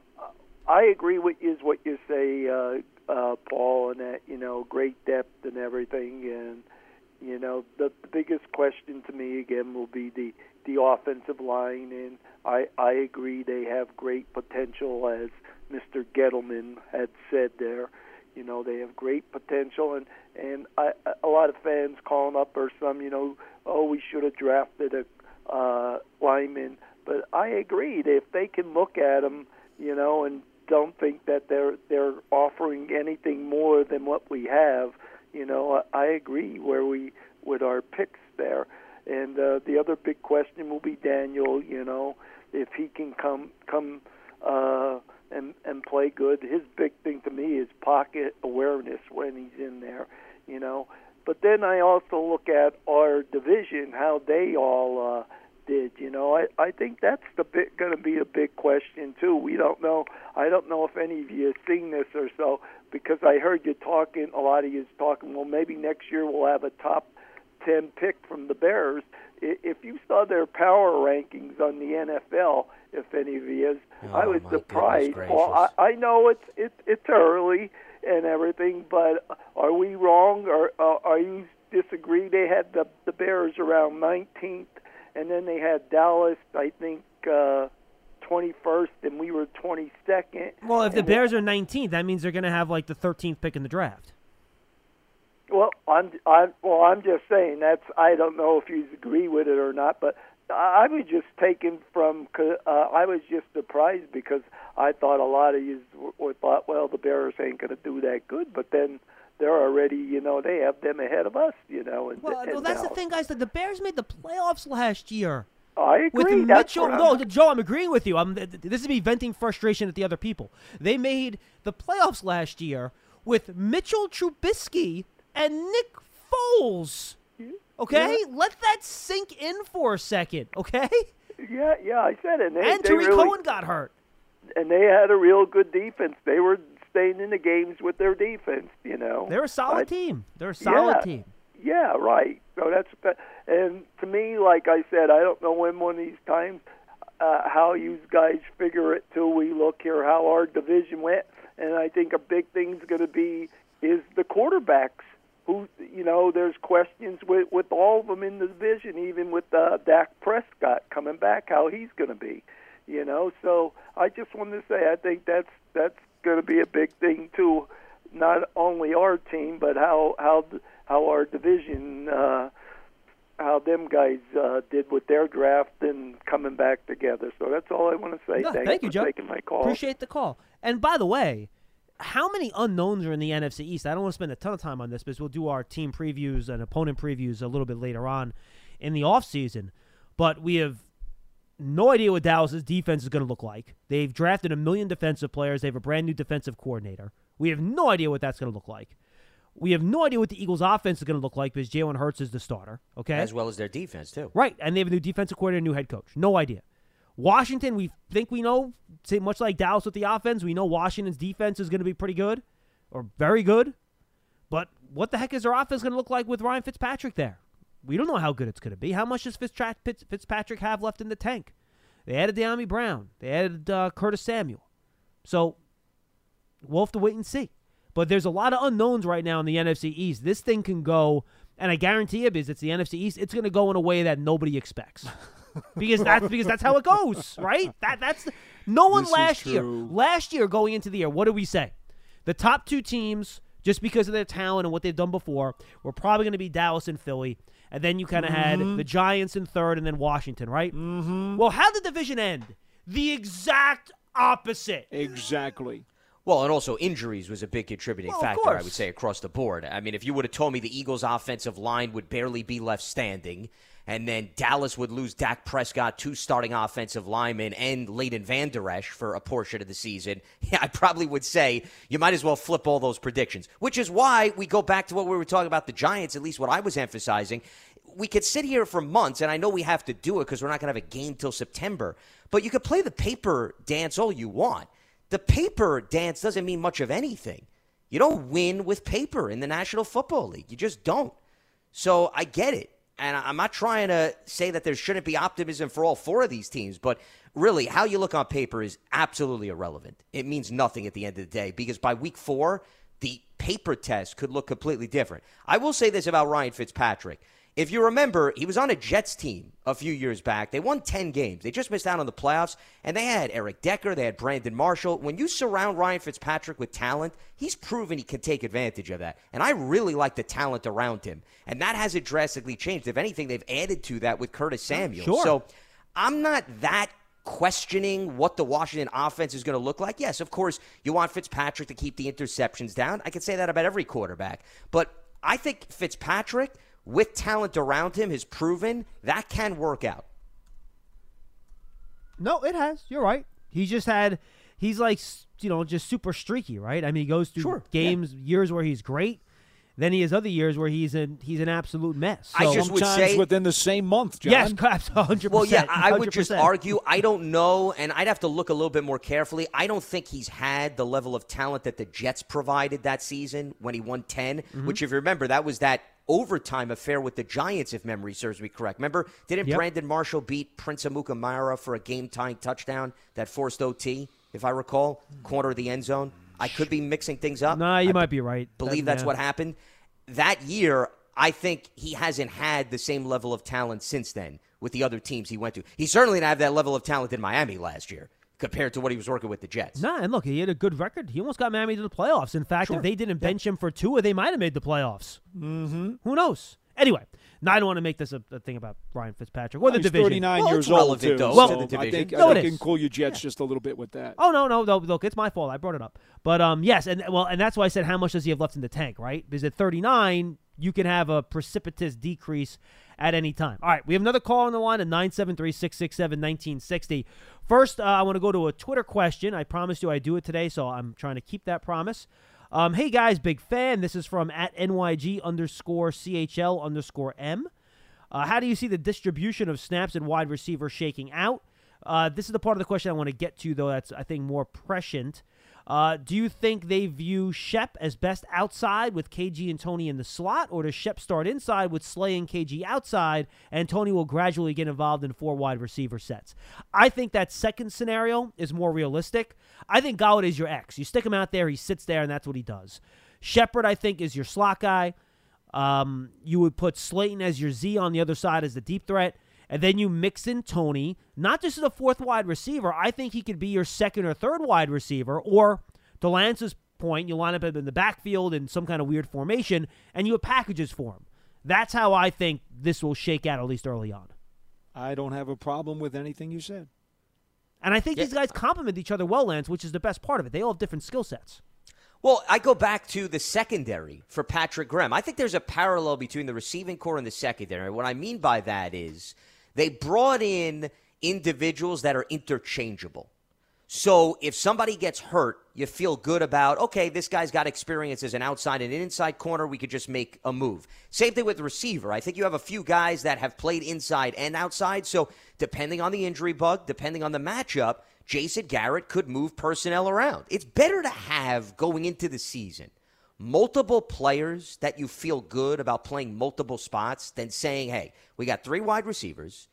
K: I agree with is what you say, uh, uh, Paul, and that you know, great depth and everything. And you know, the, the biggest question to me again will be the the offensive line. And I I agree they have great potential, as Mister Gettleman had said there. You know, they have great potential, and, and I, a lot of fans calling up or some, you know, oh, we should have drafted a uh, lineman. But I agree. If they can look at them, you know, and don't think that they're they're offering anything more than what we have, you know, I, I agree where we with our picks there. And uh, the other big question will be Daniel, you know, if he can come come uh, – And, and play good. His big thing to me is pocket awareness when he's in there, you know. But then I also look at our division, how they all uh, did, you know. I, I think that's the bit going to be a big question, too. We don't know. I don't know if any of you have seen this or so, because I heard you talking, a lot of you talking, well, maybe next year we'll have a top ten pick from the Bears. If you saw their power rankings on the N F L, if any of you is,
H: oh,
K: I was surprised. Well, I, I know it's it's it's early and everything, but are we wrong, or uh, are you disagree? They had the the Bears around nineteenth, and then they had Dallas, I think, uh, twenty-first, and we were twenty-second.
F: Well, if the
K: and
F: Bears are nineteenth, that means they're going to have like the thirteenth pick in the draft.
K: Well, I'm, I'm well. I'm just saying that's. I don't know if you agree with it or not, but I was just taken from. Uh, I was just surprised because I thought a lot of you were thought, well, the Bears ain't going to do that good, but then they're already, you know, they have them ahead of us, you know. And,
F: well,
K: and
F: well, that's
K: now.
F: the thing, guys. Like the Bears made the playoffs last year.
K: I agree.
F: With
K: That's
F: Mitchell, no, I'm... Joe, I'm agreeing with you. I'm, this is me venting frustration at the other people. They made the playoffs last year with Mitchell Trubisky and Nick Foles. Okay? Yeah. Let that sink in for a second, okay?
K: Yeah, yeah, I said it. And, they,
F: and
K: they
F: Tariq
K: really,
F: Cohen got hurt.
K: And they had a real good defense. They were staying in the games with their defense, you know.
F: They're a solid
K: I,
F: team. They're a solid
K: yeah,
F: team.
K: Yeah, right. So that's that. And to me, like I said, I don't know when one of these times uh, how you guys figure it till we look here how our division went. And I think a big thing's going to be is the quarterbacks. Who, you know, there's questions with, with all of them in the division, even with uh, Dak Prescott coming back, how he's going to be, you know. So I just wanted to say I think that's that's going to be a big thing too, not only our team but how how how our division, uh, how them guys uh, did with their draft and coming back together. So that's all I want to say.
F: No,
K: Thanks
F: thank you,
K: for
F: Joe.
K: taking my call.
F: Appreciate the call. And by the way, how many unknowns are in the N F C East? I don't want to spend a ton of time on this because we'll do our team previews and opponent previews a little bit later on in the offseason. But we have no idea what Dallas's defense is going to look like. They've drafted a million defensive players. They have a brand new defensive coordinator. We have no idea what that's going to look like. We have no idea what the Eagles' offense is going to look like because Jalen Hurts is the starter. Okay,
H: As well as their defense, too.
F: Right, and they have a new defensive coordinator, new head coach. No idea. Washington, we think we know, say much like Dallas with the offense, we know Washington's defense is going to be pretty good or very good. But what the heck is their offense going to look like with Ryan Fitzpatrick there? We don't know how good it's going to be. How much does Fitzpatrick have left in the tank? They added De'Ami Brown. They added uh, Curtis Samuel. So we'll have to wait and see. But there's a lot of unknowns right now in the N F C East. This thing can go, and I guarantee you, because it's the N F C East, it's going to go in a way that nobody expects. because that's because that's how it goes, right? That that's the, no one
G: This
F: last
G: is
F: year.
G: true.
F: Last year going into the year, what did we say? The top two teams, just because of their talent and what they've done before, were probably going to be Dallas and Philly, and then you kind of
G: Mhm.
F: had the Giants in third, and then Washington, right? Mm-hmm. Well, how did the division end? The exact opposite.
G: Exactly.
H: Well, and also injuries was a big contributing
F: Well, of
H: factor, I
F: course.
H: would say, across the board. I mean, if you would have told me the Eagles' offensive line would barely be left standing, and then Dallas would lose Dak Prescott, two starting offensive linemen, and Leighton Vander Esch for a portion of the season, yeah, I probably would say you might as well flip all those predictions, which is why we go back to what we were talking about the Giants, at least what I was emphasizing. We could sit here for months, and I know we have to do it because we're not going to have a game till September, but you could play the paper dance all you want. The paper dance doesn't mean much of anything. You don't win with paper in the National Football League. You just don't. So I get it. And I'm not trying to say that there shouldn't be optimism for all four of these teams, but really, how you look on paper is absolutely irrelevant. It means nothing at the end of the day because by week four, the paper test could look completely different. I will say this about Ryan Fitzpatrick. If you remember, he was on a Jets team a few years back. They won ten games. They just missed out on the playoffs, and they had Eric Decker. They had Brandon Marshall. When you surround Ryan Fitzpatrick with talent, he's proven he can take advantage of that. And I really like the talent around him, and that hasn't drastically changed. If anything, they've added to that with Curtis Samuel.
F: Sure.
H: So I'm not that questioning what the Washington offense is going to look like. Yes, of course, you want Fitzpatrick to keep the interceptions down. I could say that about every quarterback. But I think Fitzpatrick, with talent around him, has proven that can work out.
F: No, it has. You're right. He's just had, he's like, you know, just super streaky, right? I mean, he goes through
H: Sure,
F: games, years where he's great. Then he has other years where he's in, he's an absolute mess.
H: I
F: So-
H: just would
G: Sometimes
H: say-
G: within the same month, John.
F: Yes, perhaps one hundred percent.
H: Well, yeah, I would just
F: one hundred percent.
H: argue, I don't know, and I'd have to look a little bit more carefully. I don't think he's had the level of talent that the Jets provided that season when he won ten,
F: Mm-hmm.
H: which, if you remember, that was that overtime affair with the Giants, if memory serves me correct. Remember, didn't
F: Yep.
H: Brandon Marshall beat Prince Amukamara for a game-tying touchdown that forced O T, if I recall, corner of the end zone? I could be mixing things up.
F: Nah, you
H: I
F: might be right.
H: believe
F: That-
H: that's
F: yeah.
H: what happened. That year, I think he hasn't had the same level of talent since then with the other teams he went to. He certainly didn't have that level of talent in Miami last year compared to what he was working with the Jets.
F: Nah, and look, he had a good record. He almost got Miami to the playoffs. In fact, if they didn't bench him for Tua, they might have made the playoffs. Mm-hmm. Who knows? Anyway, now I don't want to make this a, a thing about Ryan Fitzpatrick or the
G: He's
F: division.
G: thirty-nine
H: Well,
G: years
H: it's
G: old,
H: relevant,
G: too.
H: though,
F: Well-
H: to the
G: so I
H: division.
G: think,
F: No,
G: I
F: it
G: think
F: is.
G: you can call your Jets just a little bit with that.
F: Oh no, no, no! Look, it's my fault. I brought it up, but um, yes, and well, and that's why I said how much does he have left in the tank, right? Because at thirty-nine, you can have a precipitous decrease at any time. All right, we have another call on the line at nine seven three, six six seven, one nine six zero. First, uh, I want to go to a Twitter question. I promised you I'd do it today, so I'm trying to keep that promise. Um, hey guys, big fan. This is from at N Y G underscore C H L underscore M. Uh, how do you see the distribution of snaps and wide receivers shaking out? Uh, this is the part of the question I want to get to, though, that's, I think, more prescient. Uh, do you think they view Shep as best outside with K G and Tony in the slot, or does Shep start inside with Slay and K G outside, and Tony will gradually get involved in four wide receiver sets? I think that second scenario is more realistic. I think Golladay is your X. You stick him out there, he sits there, and that's what he does. Shepard, I think, is your slot guy. Um, you would put Slayton as your Z on the other side as the deep threat. And then you mix in Tony, not just as a fourth wide receiver. I think he could be your second or third wide receiver. Or, to Lance's point, you line up him in the backfield in some kind of weird formation, and you have packages for him. That's how I think this will shake out, at least early on.
G: I don't have a problem with anything you said.
F: And I think
H: yeah.
F: these guys complement each other well, Lance, which is the best part of it. They all have different skill sets.
H: Well, I go back to the secondary for Patrick Graham. I think there's a parallel between the receiving core and the secondary. What I mean by that is they brought in individuals that are interchangeable. So if somebody gets hurt, you feel good about, okay, this guy's got experience as an outside and an inside corner. We could just make a move. Same thing with the receiver. I think you have a few guys that have played inside and outside. So depending on the injury bug, depending on the matchup, Jason Garrett could move personnel around. It's better to have, going into the season, multiple players that you feel good about playing multiple spots than saying, hey, we got three wide receivers.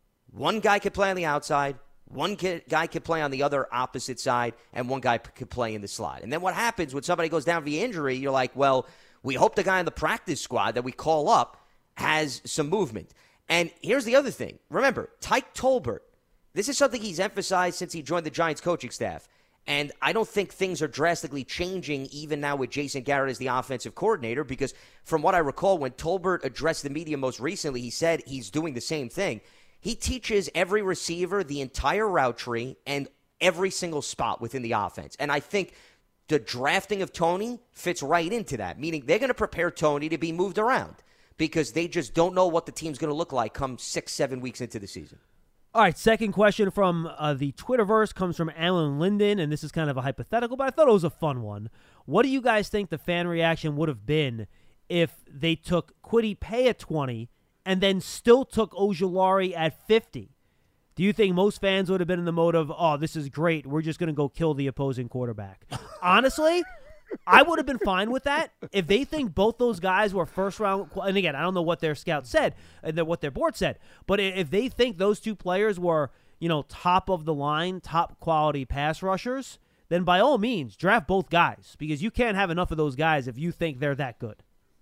H: One guy could play on the outside. One guy could play on the other opposite side, and one guy could play in the slot. And then what happens when somebody goes down via injury, you're like, well, we hope the guy in the practice squad that we call up has some movement. And here's the other thing. Remember, Tyke Tolbert, this is something he's emphasized since he joined the Giants coaching staff. And I don't think things are drastically changing even now with Jason Garrett as the offensive coordinator, because from what I recall, when Tolbert addressed the media most recently, he said he's doing the same thing. He teaches every receiver the entire route tree and every single spot within the offense. And I think the drafting of Tony fits right into that, meaning they're going to prepare Tony to be moved around because they just don't know what the team's going to look like come six, seven weeks into the season.
F: All right, second question from uh, the Twitterverse comes from Alan Linden, and this is kind of a hypothetical, but I thought it was a fun one. What do you guys think the fan reaction would have been if they took Kwity Paye at twenty and then still took Ojulari at fifty? Do you think most fans would have been in the mode of, oh, this is great, we're just going to go kill the opposing quarterback? Honestly, I would have been fine with that. If they think both those guys were first-round, and again, I don't know what their scout said and what their board said, but if they think those two players were, you know, top of the line, top quality pass rushers, then by all means, draft both guys, because you can't have enough of those guys if you think they're that good.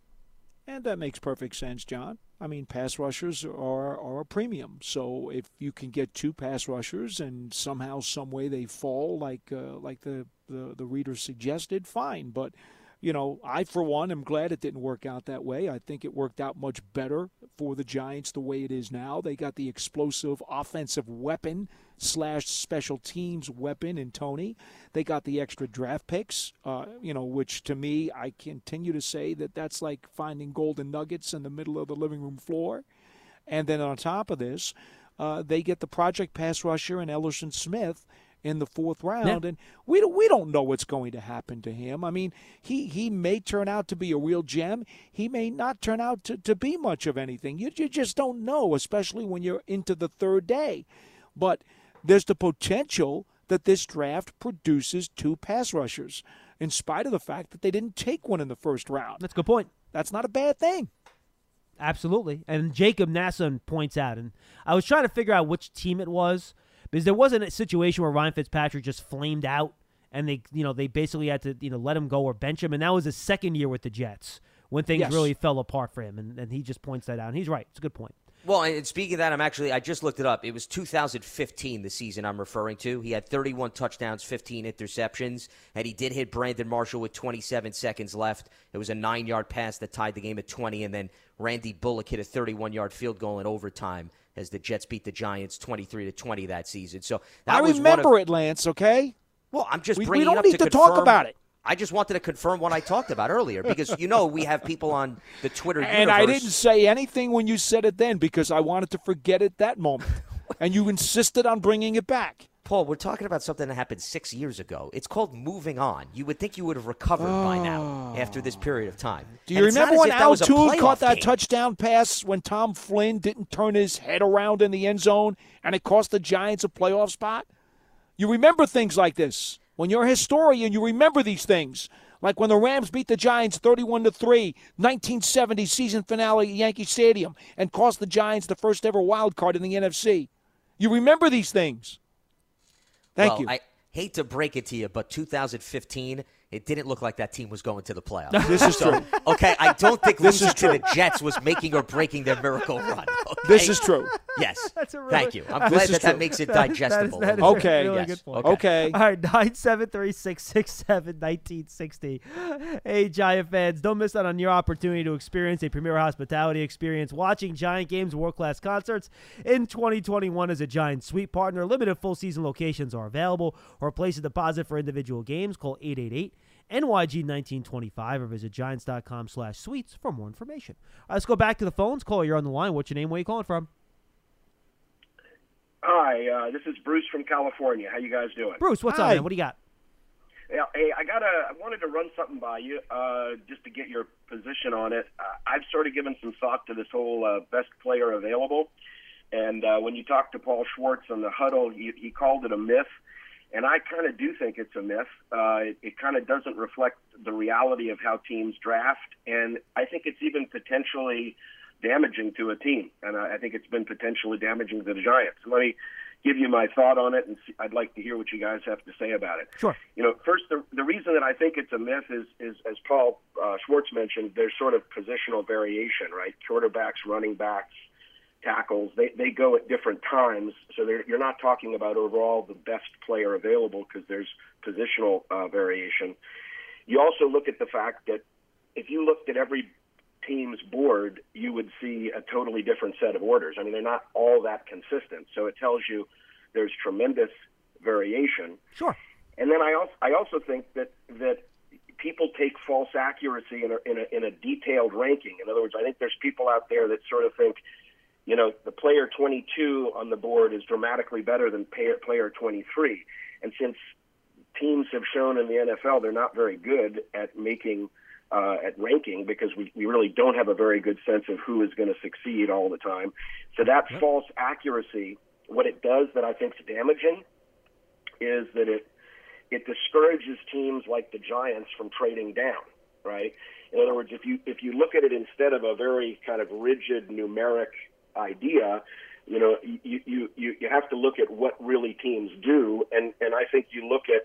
G: And that makes perfect sense, John. I mean, pass rushers are, are a premium. So if you can get two pass rushers and somehow, some way they fall like uh, like the, the, the reader suggested, fine. But, you know, I, for one, am glad it didn't work out that way. I think it worked out much better for the Giants the way it is now. They got the explosive offensive weapon slash special teams weapon in Tony. They got the extra draft picks, uh, you know, which to me, I continue to say that that's like finding golden nuggets in the middle of the living room floor. And then on top of this, uh, they get the project pass rusher and Ellerson Smith in the fourth round, yeah. and we don't, we don't know what's going to happen to him. I mean, he, he may turn out to be a real gem. He may not turn out to, to be much of anything. You, you just don't know, especially when you're into the third day. But there's the potential that this draft produces two pass rushers, in spite of the fact that they didn't take one in the first round.
F: That's a good point.
G: That's not a bad thing.
F: Absolutely. And Jacob Nasson points out, and I was trying to figure out which team it was, because there wasn't a situation where Ryan Fitzpatrick just flamed out and they, you know, they basically had to, you know, let him go or bench him. And that was his second year with the Jets when things
G: yes.
F: really fell apart for him. And, and he just points that out. And he's right. It's a good point.
H: Well, and speaking of that, I'm actually, I just looked it up. It was two thousand fifteen, the season I'm referring to. He had thirty-one touchdowns, fifteen interceptions, and he did hit Brandon Marshall with twenty-seven seconds left. It was a nine-yard pass that tied the game at twenty, and then Randy Bullock hit a thirty-one-yard field goal in overtime as the Jets beat the Giants twenty-three to twenty that season. So that
G: I
H: was
G: remember
H: one of,
G: it, Lance, okay?
H: Well, I'm just
G: we,
H: bringing
G: we don't
H: it up
G: need
H: to
G: to
H: confirm,
G: talk about it.
H: I just wanted to confirm what I talked about earlier because, you know, we have people on the Twitter universe.
G: And I didn't say anything when you said it then because I wanted to forget it that moment. And you insisted on bringing it back.
H: Paul, we're talking about something that happened six years ago. It's called moving on. You would think you would have recovered oh. by now after this period of time.
G: Do you
H: and
G: remember when Al Toon caught that
H: game.
G: touchdown pass when Tom Flynn didn't turn his head around in the end zone and it cost the Giants a playoff spot? You remember things like this. When you're a historian, you remember these things. Like when the Rams beat the Giants thirty-one to three, nineteen seventy season finale at Yankee Stadium, and cost the Giants the first ever wild card in the N F C. You remember these things. Thank
H: well,
G: you.
H: I hate to break it to you, but two thousand fifteen, it didn't look like that team was going to the playoffs.
G: This is
H: so,
G: true.
H: Okay, I don't think
G: This
H: losing
G: is true.
H: to the Jets was making or breaking their miracle run. Okay?
G: This is true.
H: Yes.
F: That's a really,
H: Thank you. I'm
G: This
H: glad
G: is
H: that that
G: true.
H: makes it
F: That is-
H: digestible.
F: That is, that is
G: Okay.
F: a really
H: Yes.
F: good point.
G: Okay.
F: All right, nine seven three, six six seven, one nine six zero. Hey, Giant fans, don't miss out on your opportunity to experience a premier hospitality experience watching Giant games, world-class concerts in twenty twenty-one as a Giant Suite partner. Limited full-season locations are available, or place a deposit for individual games. Call eight eight eight N Y G nineteen twenty-five or visit giants.com slash suites for more information. All right, let's go back to the phones. Caller, you're on the line. What's your name? Where are you calling from?
L: Hi, uh, this is Bruce from California. How you guys doing?
F: Bruce, what's up,
G: Hi.
F: man? What do you got?
L: Yeah, hey, I got I wanted to run something by you, uh, just to get your position on it. Uh, I've sort of given some thought to this whole uh, best player available, and uh, when you talked to Paul Schwartz on the huddle, he, he called it a myth, and I kind of do think it's a myth. Uh, it it kind of doesn't reflect the reality of how teams draft, and I think it's even potentially damaging to a team, and I, I think it's been potentially damaging to the Giants. Let me give you my thought on it, and see, I'd like to hear what you guys have to say about it.
F: Sure.
L: You know, first, the, the reason that I think it's a myth is, is as Paul uh, Schwartz mentioned, there's sort of positional variation, right? Quarterbacks, running backs, tackles, they, they go at different times, so you're not talking about overall the best player available because there's positional uh, variation. You also look at the fact that if you looked at every team's board, you would see a totally different set of orders. I mean, they're not all that consistent. So it tells you there's tremendous variation.
F: Sure.
L: And then I also, I also think that, that people take false accuracy in a, in a, in a detailed ranking. In other words, I think there's people out there that sort of think, you know, the player twenty-two on the board is dramatically better than player twenty-three. And since teams have shown in the N F L they're not very good at making Uh, at ranking because we, we really don't have a very good sense of who is going to succeed all the time. So that yep. false accuracy, what it does that I think is damaging is that it it discourages teams like the Giants from trading down, right? In other words, if you if you look at it instead of a very kind of rigid numeric idea, you know, you you, you, you have to look at what really teams do, and, and I think you look at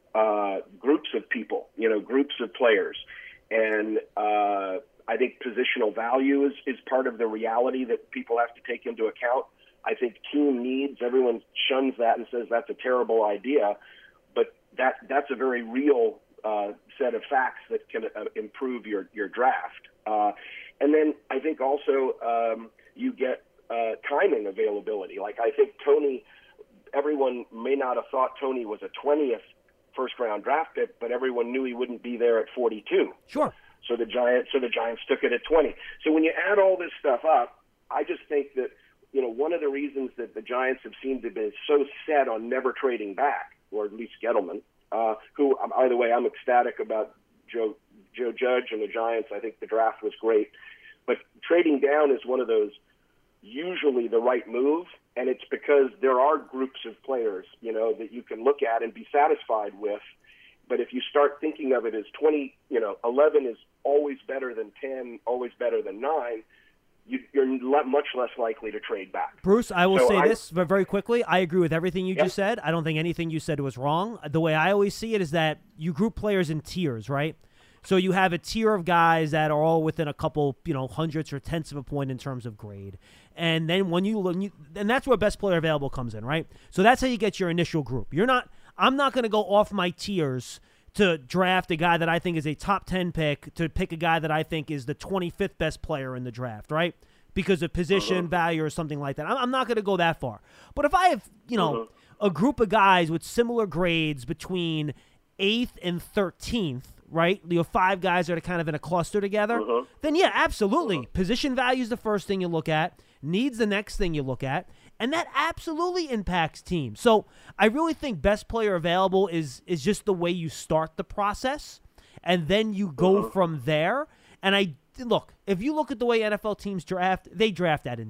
L: uh, groups of people, you know, groups of players. And uh, I think positional value is, is part of the reality that people have to take into account. I think team needs, everyone shuns that and says that's a terrible idea, but that that's a very real uh, set of facts that can uh, improve your, your draft. Uh, and then I think also um, you get uh, timing availability. Like I think Tony, everyone may not have thought Tony was a twentieth first-round draft pick, but everyone knew he wouldn't be there at forty-two.
F: Sure.
L: So the Giants, so the Giants took it at twenty. So when you add all this stuff up, I just think that you know one of the reasons that the Giants have seemed to be so set on never trading back, or at least Gettleman, uh, who, by the way, I'm ecstatic about Joe Joe Judge and the Giants. I think the draft was great, but trading down is one of those usually the right move. And it's because there are groups of players, you know, that you can look at and be satisfied with. But if you start thinking of it as twenty, you know, eleven is always better than ten, always better than nine, you, you're le- much less likely to trade back.
F: Bruce, I will
L: so
F: say
L: I,
F: this very quickly. I agree with everything you
L: yep.
F: just said. I don't think anything you said was wrong. The way I always see it is that you group players in tiers, right? So you have a tier of guys that are all within a couple, you know, hundredths or tenths of a point in terms of grade. And then when you, when you and that's where best player available comes in, right? So that's how you get your initial group. You're not, I'm not going to go off my tiers to draft a guy that I think is a top ten pick, to pick a guy that I think is the twenty-fifth best player in the draft, right? Because of position, uh-huh. value, or something like that. I'm not going to go that far. But if I have, you know, uh-huh. a group of guys with similar grades between eighth and thirteenth, right? You have five guys that are kind of in a cluster together, uh-huh. then yeah, absolutely. Uh-huh. Position value is the first thing you look at. Needs the next thing you look at. And that absolutely impacts teams. So I really think best player available is is just the way you start the process. And then you go uh-huh. from there. And I look, if you look at the way N F L teams draft, they draft out of need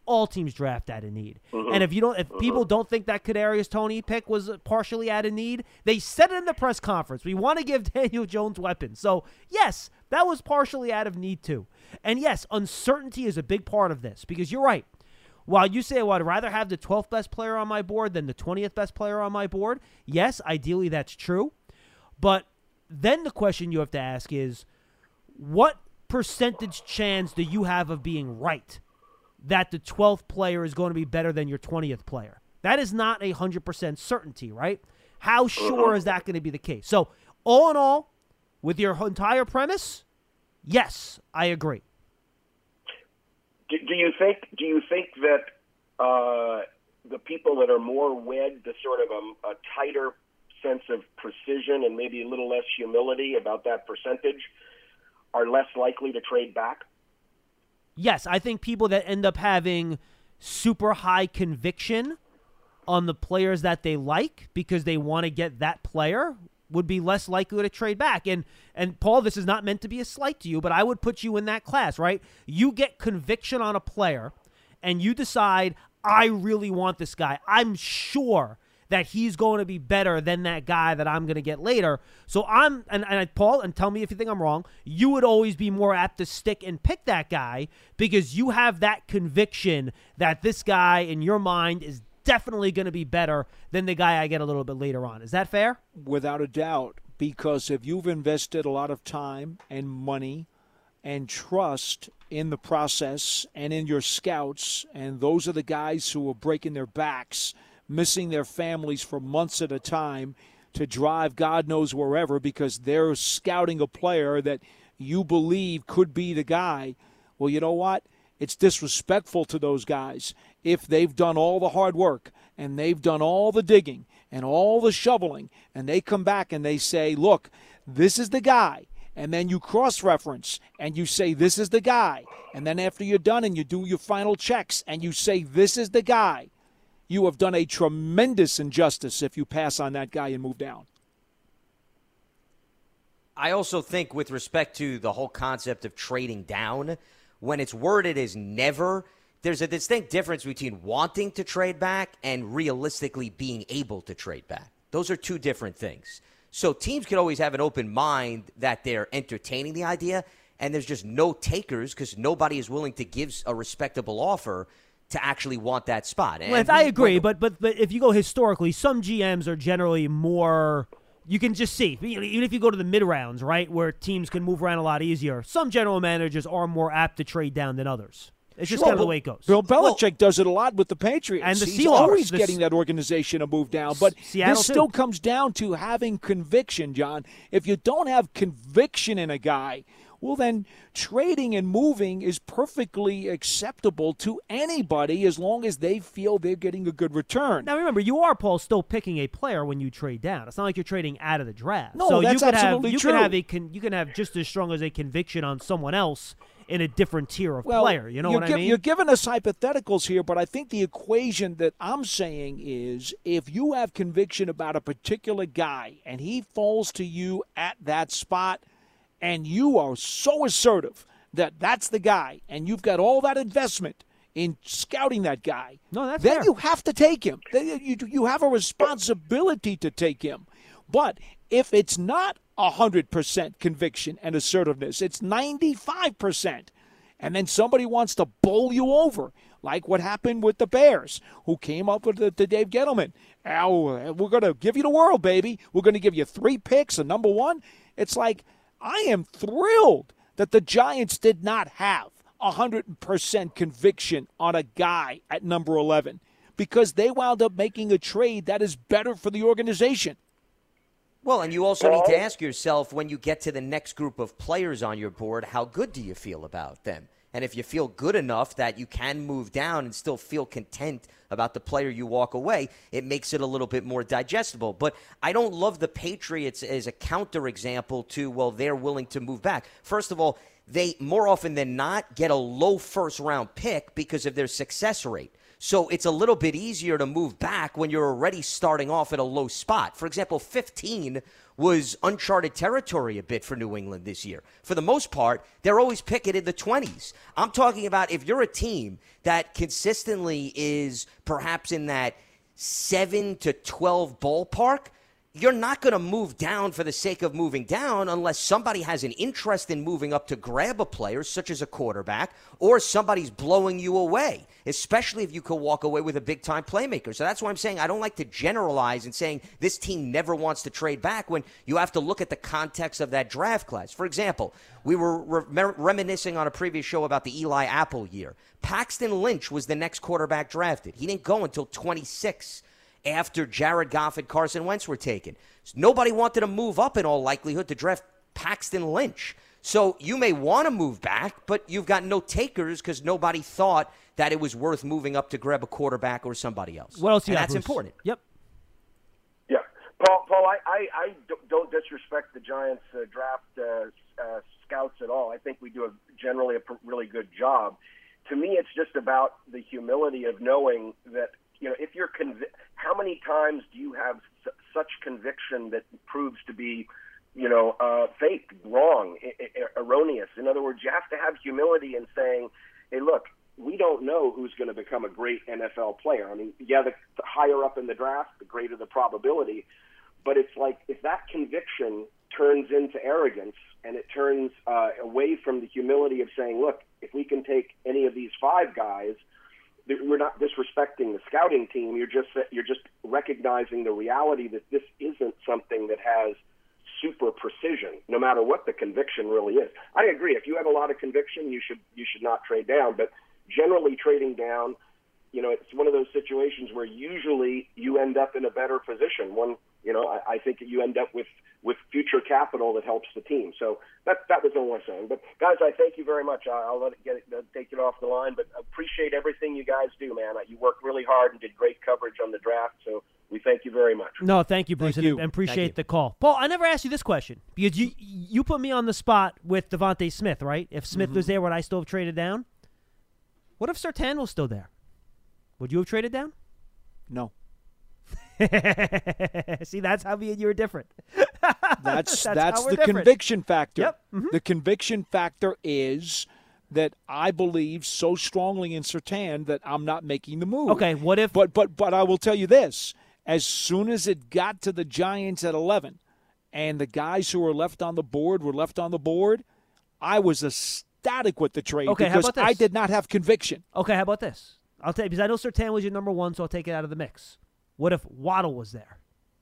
F: all teams draft out of need.
L: Mm-hmm.
F: And if you don't, if
L: Mm-hmm.
F: people don't think that Kadarius Toney pick was partially out of need, they said it in the press conference. We want to give Daniel Jones weapons. So yes, that was partially out of need too. And yes, uncertainty is a big part of this because you're right. While you say, well, I'd rather have the twelfth best player on my board than the twentieth best player on my board, yes, ideally that's true. But then the question you have to ask is, what percentage chance do you have of being right that the twelfth player is going to be better than your twentieth player? That is not a one hundred percent certainty, right? How sure is that going to be the case? So all in all, with your entire premise, yes, I agree.
L: Do, do you think? Do you think that uh, the people that are more wed to sort of a, a tighter sense of precision and maybe a little less humility about that percentage are less likely to trade back?
F: Yes, I think people that end up having super high conviction on the players that they like because they want to get that player would be less likely to trade back. And, and Paul, this is not meant to be a slight to you, but I would put you in that class, right? You get conviction on a player, and you decide, I really want this guy. I'm sure that he's going to be better than that guy that I'm going to get later. So I'm, and, and Paul, and tell me if you think I'm wrong, you would always be more apt to stick and pick that guy because you have that conviction that this guy, in your mind, is definitely going to be better than the guy I get a little bit later on. Is that fair?
G: Without a doubt, because if you've invested a lot of time and money and trust in the process and in your scouts, and those are the guys who are breaking their backs, missing their families for months at a time to drive God knows wherever because they're scouting a player that you believe could be the guy, well, you know what? It's disrespectful to those guys if they've done all the hard work and they've done all the digging and all the shoveling, and they come back and they say, look, this is the guy, and then you cross-reference and you say, this is the guy, and then after you're done and you do your final checks and you say, this is the guy, you have done a tremendous injustice if you pass on that guy and move down.
H: I also think with respect to the whole concept of trading down, when it's worded as never, there's a distinct difference between wanting to trade back and realistically being able to trade back. Those are two different things. So teams can always have an open mind that they're entertaining the idea, and there's just no takers because nobody is willing to give a respectable offer to actually want that spot.
F: Well, I agree, but, but but if you go historically, some G Ms are generally more – you can just see, even if you go to the mid-rounds, right, where teams can move around a lot easier, some general managers are more apt to trade down than others. It's just
G: Sure,
F: kind of the way it goes.
G: Bill Belichick well, does it a lot with the Patriots.
F: And the
G: He's
F: Seahawks.
G: always
F: the,
G: getting that organization to move down. But
F: Seattle
G: this
F: too.
G: still comes down to having conviction, John. If you don't have conviction in a guy, well, then trading and moving is perfectly acceptable to anybody as long as they feel they're getting a good return.
F: Now, remember, you are, Paul, still picking a player when you trade down. It's not like you're trading out of the draft.
G: No,
F: so
G: that's
F: you could
G: absolutely
F: have, you
G: true.
F: Can have a con, you can have just as strong as a conviction on someone else in a different tier of
G: well,
F: player. You know
G: what
F: I
G: give,
F: mean?
G: You're giving us hypotheticals here, but I think the equation that I'm saying is if you have conviction about a particular guy and he falls to you at that spot and you are so assertive that that's the guy and you've got all that investment in scouting that guy,
F: no, that's
G: then
F: fair.
G: you have to take him. You, you have a responsibility to take him. But if it's not one hundred percent conviction and assertiveness, it's ninety-five percent. And then somebody wants to bowl you over, like what happened with the Bears, who came up with the, the Dave Gettleman. Oh, we're going to give you the world, baby. We're going to give you three picks, a number one. It's like, I am thrilled that the Giants did not have one hundred percent conviction on a guy at number eleven because they wound up making a trade that is better for the organization.
H: Well, and you also need to ask yourself when you get to the next group of players on your board, how good do you feel about them? And if you feel good enough that you can move down and still feel content about the player you walk away, it makes it a little bit more digestible. But I don't love the Patriots as a counterexample to, well, they're willing to move back. First of all, they more often than not get a low first-round pick because of their success rate. So it's a little bit easier to move back when you're already starting off at a low spot. For example, fifteen was uncharted territory a bit for New England this year. For the most part, they're always picking in the twenties. I'm talking about if you're a team that consistently is perhaps in that seven to twelve ballpark, you're not going to move down for the sake of moving down unless somebody has an interest in moving up to grab a player, such as a quarterback, or somebody's blowing you away, especially if you could walk away with a big-time playmaker. So that's why I'm saying I don't like to generalize and saying this team never wants to trade back when you have to look at the context of that draft class. For example, we were re- reminiscing on a previous show about the Eli Apple year. Paxton Lynch was the next quarterback drafted. He didn't go until twenty-six. After Jared Goff and Carson Wentz were taken. So nobody wanted to move up in all likelihood to draft Paxton Lynch. So you may want to move back, but you've got no takers because nobody thought that it was worth moving up to grab a quarterback or somebody else.
F: What else you
H: and
F: got,
H: that's
F: Bruce?
H: important.
F: Yep.
L: Yeah. Paul, Paul I, I, I don't disrespect the Giants' uh, draft uh, uh, scouts at all. I think we do a, generally a pr- really good job. To me, it's just about the humility of knowing that, you know, if you're convi- how many times do you have s- such conviction that proves to be, you know, uh, fake, wrong, I- I- erroneous? In other words, you have to have humility in saying, hey, look, we don't know who's going to become a great N F L player. I mean, yeah, the, the higher up in the draft, the greater the probability. But it's like if that conviction turns into arrogance and it turns uh, away from the humility of saying, look, if we can take any of these five guys, we're not disrespecting the scouting team. You're just you're just recognizing the reality that this isn't something that has super precision, no matter what the conviction really is. I agree. If you have a lot of conviction, you should you should not trade down. But generally, trading down, you know, it's one of those situations where usually you end up in a better position. One, you know, I, I think that you end up with with future capital that helps the team. So that that was all I'm saying. But guys, I thank you very much. I'll, I'll let it get it, uh, take it off the line. But I appreciate everything you guys do, man. You worked really hard and did great coverage on the draft. So we thank you very much.
F: No, thank you, Bruce,
G: Thank you.
F: and appreciate
G: Thank you.
F: the call. Paul, I never asked you this question because you you put me on the spot with Devontae Smith, right? If Smith
G: Mm-hmm.
F: was there, would I still have traded down? What if Surtain was still there? Would you have traded down?
G: No.
F: See, that's how me and you are different.
G: That's
F: That's
G: that's,
F: how we're
G: the
F: different.
G: conviction factor.
F: Yep. Mhm.
G: The conviction factor is that I believe so strongly in Surtain that I'm not making the move.
F: Okay, what if?
G: But but but I will tell you this: as soon as it got to the Giants at eleven, and the guys who were left on the board were left on the board, I was ecstatic with the trade
F: Okay, how
G: because
F: about this?
G: I did not have conviction.
F: Okay, how about this? I'll tell you because I know Surtain was your number one, so I'll take it out of the mix. What if Waddle was there?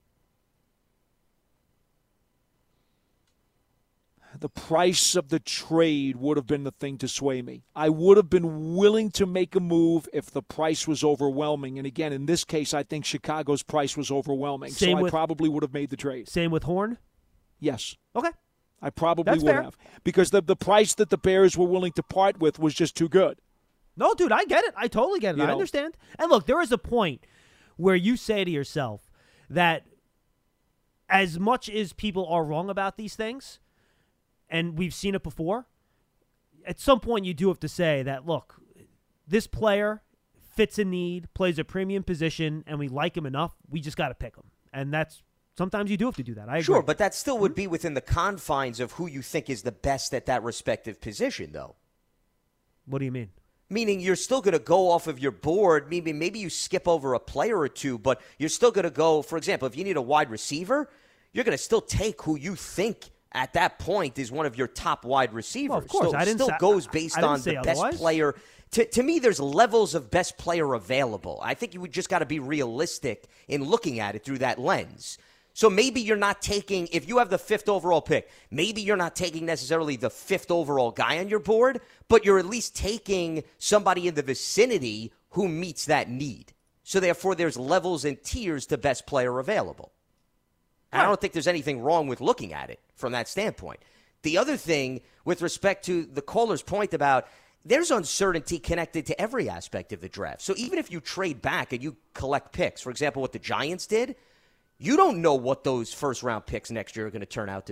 G: The price of the trade would have been the thing to sway me. I would have been willing to make a move if the price was overwhelming. And again, in this case, I think Chicago's price was overwhelming.
F: Same
G: so
F: with-
G: I probably would have made the trade.
F: Same with Horn?
G: Yes.
F: Okay.
G: I probably
F: That's
G: would
F: fair.
G: have. Because the, the price that the Bears were willing to part with was just too good.
F: No, dude, I get it. I totally get it.
G: You
F: I
G: know?
F: understand. And look, there is a point where you say to yourself that as much as people are wrong about these things, and we've seen it before, at some point you do have to say that, look, this player fits a need, plays a premium position, and we like him enough, we just got to pick him. And that's sometimes you do have to do that. I agree.
H: Sure, but that still would be within the confines of who you think is the best at that respective position, though.
F: What do you mean?
H: Meaning you're still going to go off of your board. Maybe maybe you skip over a player or two, but you're still going to go, for example, if you need a wide receiver, you're going to still take who you think at that point is one of your top wide receivers.
F: Well, of course.
H: Still,
F: I didn't
H: still
F: say-
H: goes
F: I-
H: based
F: I didn't
H: on
F: say
H: the best
F: otherwise.
H: player. To, to me, there's levels of best player available. I think you would just got to be realistic in looking at it through that lens. So maybe you're not taking, if you have the fifth overall pick, maybe you're not taking necessarily the fifth overall guy on your board, but you're at least taking somebody in the vicinity who meets that need. So therefore, there's levels and tiers to best player available. And I don't think there's anything wrong with looking at it from that standpoint. The other thing, with respect to the caller's point about there's uncertainty connected to every aspect of the draft. So even if you trade back and you collect picks, for example, what the Giants did, you don't know what those first-round picks next year are going to turn out to be.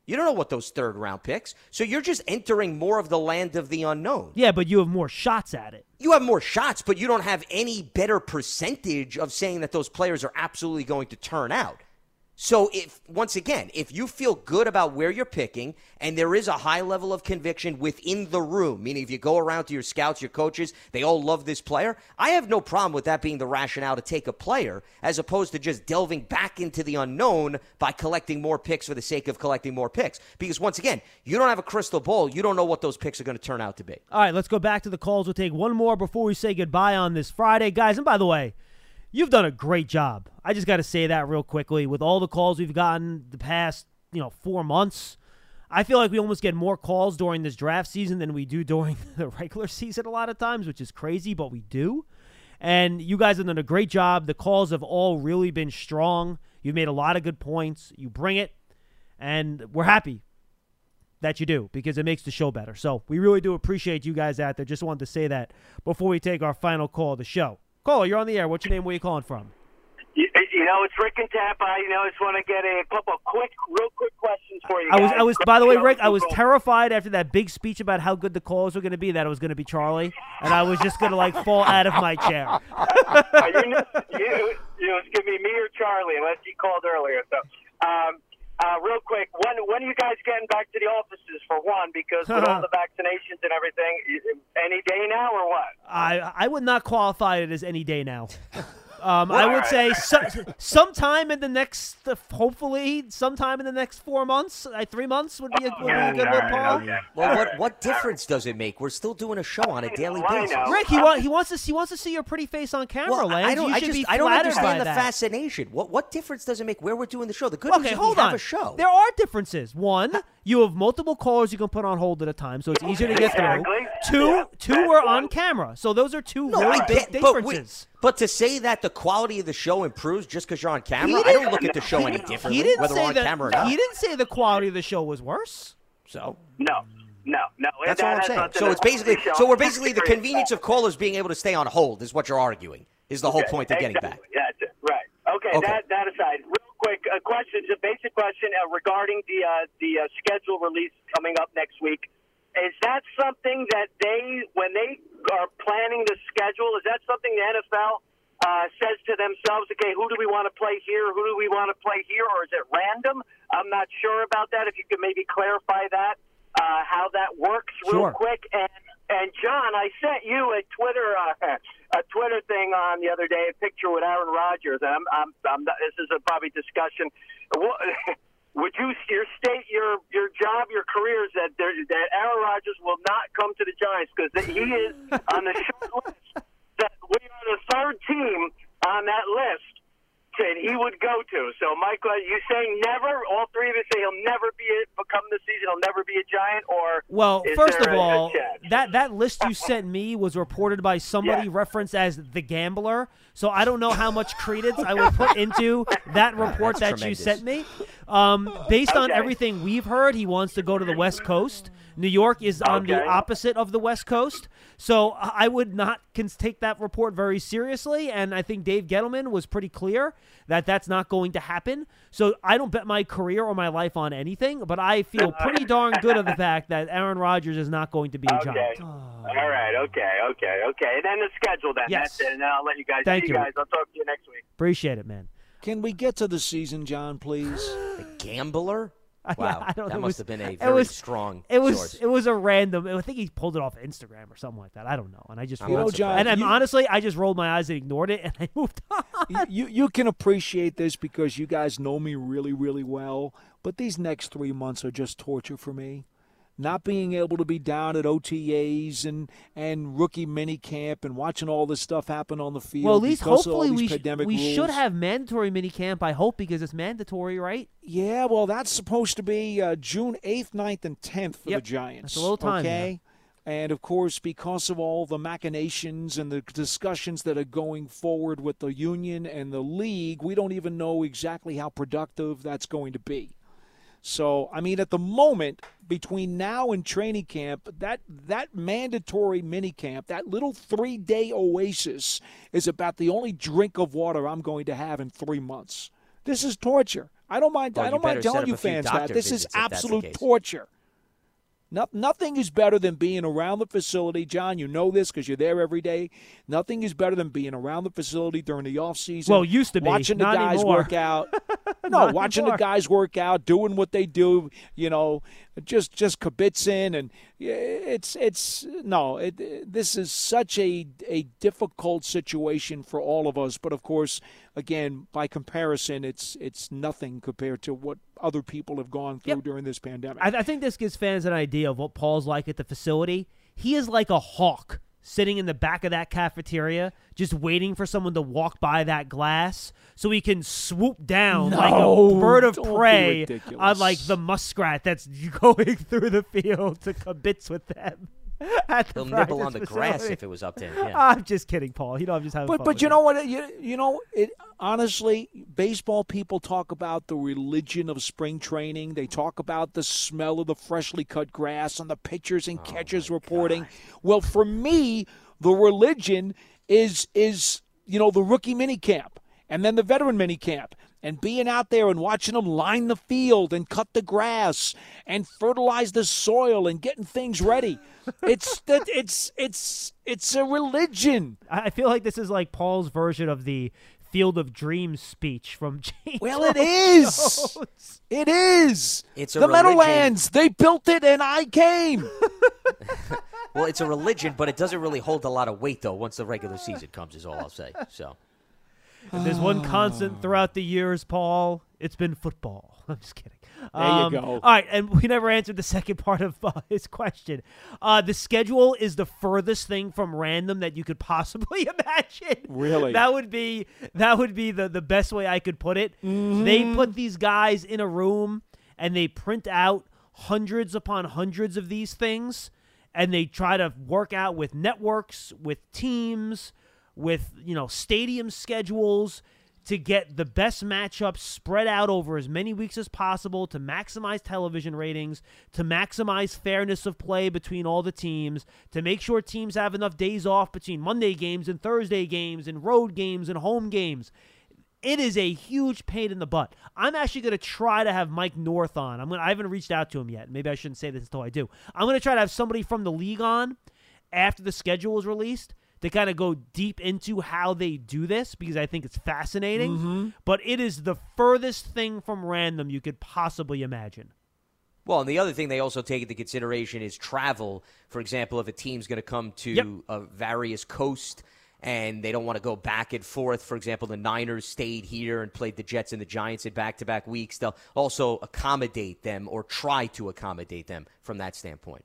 H: You don't know what those third round picks. So you're just entering more of the land of the unknown.
F: Yeah, but you have more shots at it.
H: You have more shots, but you don't have any better percentage of saying that those players are absolutely going to turn out. So if, once again, if you feel good about where you're picking and there is a high level of conviction within the room, meaning if you go around to your scouts, your coaches, they all love this player, I have no problem with that being the rationale to take a player as opposed to just delving back into the unknown by collecting more picks for the sake of collecting more picks. Because once again, you don't have a crystal ball. You don't know what those picks are going to turn out to be.
F: All right, let's go back to the calls. We'll take one more before we say goodbye on this Friday. Guys, and by the way, you've done a great job. I just got to say that real quickly. With all the calls we've gotten the past, you know, four months, I feel like we almost get more calls during this draft season than we do during the regular season a lot of times, which is crazy, but we do. And you guys have done a great job. The calls have all really been strong. You've made a lot of good points. You bring it, and we're happy that you do because it makes the show better. So we really do appreciate you guys out there. Just wanted to say that before we take our final call of the show. Caller, you're on the air. What's your name? Where are you calling from?
M: You, you know, it's Rick in Tampa. You know, I just want to get a couple of quick, real quick questions for you
F: I
M: guys.
F: was, I was. By the way, Rick, I was terrified after that big speech about how good the calls were going to be that it was going to be Charlie, and I was just going to like fall out of my chair.
M: you, you, you know, it's going to be me or Charlie, unless you called earlier. So, um, uh, real quick, when when are you guys getting back to the offices for one? Because with all the vaccinations and everything, any day now or what?
F: I I would not qualify it as any day now. Um,
M: Well,
F: I would
M: all
F: say
M: right.
F: so, sometime in the next, uh, hopefully, sometime in the next four months, uh, three months would be a, would be a good one, Paul.
H: Well, what what difference does it make? We're still doing a show on a daily basis.
F: Rick, he, wa- he wants to he wants to see your pretty face on camera,
H: Well,
F: Lance.
H: I don't.
F: You
H: I
F: should
H: just.
F: be
H: I don't
F: flattered
H: understand
F: by
H: the
F: that.
H: fascination. What what difference does it make where we're doing the show? The good
F: Okay,
H: news is
F: hold
H: we
F: on.
H: have a show.
F: There are differences. One, you have multiple callers you can put on hold at a time, so it's easier to get through.
M: Exactly.
F: Two,
M: Yeah,
F: two
M: that's
F: were
M: one.
F: on camera, so those are two
H: No,
F: really
H: I
F: big
H: get, but, we,
F: differences.
H: but to say that the quality of the show improves just because you're on
F: He
H: camera, I
F: didn't-
H: don't look at the show any differently,
F: He didn't
H: whether
F: say
H: we're on
F: that.
H: camera or not.
F: He didn't say the quality of the show was worse.
H: So
M: No, no, no.
H: that's
M: that
H: all I'm
M: has
H: saying.
M: nothing
H: So
M: to
H: it's
M: do with
H: basically
M: the show.
H: so we're basically the convenience of callers being able to stay on hold is what you're arguing. Is the whole
M: Okay,
H: point of getting back.
M: exactly. That's it. Right. Okay,
H: Okay.
M: That, that aside, real quick, a question, it's a basic question uh, regarding the uh, the uh, schedule release coming up next week. Is that something that they, when they are planning the schedule, is that something the N F L uh, says to themselves, okay, who do we want to play here, who do we want to play here, or is it random? I'm not sure about that. If you could maybe clarify that, uh, how that works real
F: Sure.
M: quick. And and John, I sent you a Twitter uh, a Twitter thing on the other day, a picture with Aaron Rodgers. I'm, I'm, I'm not, this is a probably discussion. What, would you your state your your job, your career is that there, that Aaron Rodgers will not come to the Giants because he is on the short list. That we are the third team on that list that he would go to. So, Michael, you saying never? All three of us say he'll never be a, become this season. He'll never be a Giant, or
F: Well,
M: is
F: first
M: there
F: of
M: a-
F: all,
M: a chance?
F: that, that list you sent me was reported by somebody
M: Yeah.
F: referenced as the gambler. So I don't know how much credence I would put into that report that
H: That's
F: you
H: tremendous.
F: sent me. Um, based on
M: Okay.
F: everything we've heard, he wants to go to the West Coast. New York is on the
M: Okay.
F: opposite of the West Coast. So I I would not cons- take that report very seriously. And I think Dave Gettleman was pretty clear that that's not going to happen. So I don't bet my career or my life on anything, but I feel pretty darn good of the fact that Aaron Rodgers is not going to be a
M: Okay.
F: Giant.
M: All right. Okay. Okay. Okay. And then the schedule. Then
F: Yes.
M: that's it. And then I'll let you guys.
F: Thank
M: see
F: you.
M: you guys. I'll talk to you next week.
F: Appreciate it, man.
G: Can we get to the season, John, please?
H: The gambler?
F: I-
H: Wow,
F: I don't
H: that
F: know. It
H: must
F: was-
H: have been a
F: it
H: very
F: was-
H: strong
F: It was
H: source.
F: it was a random. I think he pulled it off Instagram or something like that. I don't know. And I just
H: I'm
G: You
H: not
G: know,
F: rolled,
G: John,
F: and, and
G: you-
F: honestly, I just rolled my eyes and ignored it, and I moved on.
G: you, you you can appreciate this because you guys know me really, really well. But these next three months are just torture for me. Not being able to be down at O T As and, and rookie mini camp and watching all this stuff happen on the field.
F: Well, at least
G: because of all
F: hopefully
G: these
F: we sh-
G: pandemic
F: we should
G: rules.
F: have mandatory mini camp. I hope because it's mandatory, right?
G: Yeah, well, that's supposed to be uh, June eighth, ninth, and tenth for
F: Yep,
G: the Giants.
F: that's a little time
G: Okay? And, of course, because of all the machinations and the discussions that are going forward with the union and the league, we don't even know exactly how productive that's going to be. So, I mean, at the moment, between now and training camp, that that mandatory mini camp, that little three-day oasis is about the only drink of water I'm going to have in three months. This is torture. I don't mind.
H: Well,
G: I
H: you
G: don't mind
H: better set
G: telling
H: up
G: you
H: a few
G: fans
H: doctor
G: that this is
H: visits if that's the
G: absolute
H: case.
G: torture. No, nothing is better than being around the facility. John, you know this because you're there every day. Nothing is better than being around the facility during the off season.
F: Well, used to be.
G: Watching the
F: Not
G: guys
F: anymore.
G: work out. No,
F: Not
G: watching
F: anymore.
G: the guys work out, doing what they do. You know, just just kibitzing, and yeah, it's it's no. It, this is such a a difficult situation for all of us. But of course, again, by comparison, it's it's nothing compared to what other people have gone through
F: Yep.
G: during this pandemic.
F: I, I think this gives fans an idea of what Paul's like at the facility. He is like a hawk sitting in the back of that cafeteria, just waiting for someone to walk by that glass so he can swoop down
G: No,
F: like a bird of
G: don't be
F: prey
G: ridiculous.
F: on like the muskrat that's going through the field to kibitz with them. At the
H: He'll nibble
F: practice
H: on the grass
F: facility.
H: if it was up to him. Yeah.
F: I'm just kidding, Paul. You know, I'm just having
G: But
F: fun.
G: but
F: with
G: you
F: it.
G: know what? You, you know, it, honestly, baseball people talk about the religion of spring training. They talk about the smell of the freshly cut grass and the pitchers and catchers reporting. Well, for me, the religion is is you know the rookie mini camp and then the veteran mini camp. And being out there and watching them line the field and cut the grass and fertilize the soil and getting things ready. It's that it's it's it's a religion.
F: I I feel like this is like Paul's version of the Field of Dreams speech from James.
G: Well, it
F: Earl
G: is.
F: Jones.
G: It is.
H: It's a
G: the
H: religion.
G: Meadowlands. They built it, and I came.
H: Well, it's a religion, but it doesn't really hold a lot of weight, though, once the regular season comes, is all I'll say. So,
F: If there's one constant throughout the years, Paul, it's been football. I'm just kidding.
G: There you
F: Um,
G: go.
F: All right, and we never answered the second part of uh, his question. Uh, the schedule is the furthest thing from random that you could possibly imagine.
G: Really?
F: That would be that would be the, the best way I could put it. They put these guys in a room and they print out hundreds upon hundreds of these things, and they try to work out with networks, with teams, with you know stadium schedules to get the best matchups spread out over as many weeks as possible to maximize television ratings, to maximize fairness of play between all the teams, to make sure teams have enough days off between Monday games and Thursday games and road games and home games. It is a huge pain in the butt. I'm actually going to try to have Mike North on. I'm gonna, I haven't reached out to him yet. Maybe I shouldn't say this until I do. I'm going to try to have somebody from the league on after the schedule is released to kind of go deep into how they do this because I think it's fascinating.
G: Mm-hmm.
F: But it is the furthest thing from random you could possibly imagine.
H: well, and the other thing they also take into consideration is travel. For example, if a team's going to come to
F: Yep.
H: a various coast and they don't want to go back and forth. For example, the Niners stayed here and played the Jets and the Giants in back-to-back weeks. They'll also accommodate them or try to accommodate them from that standpoint.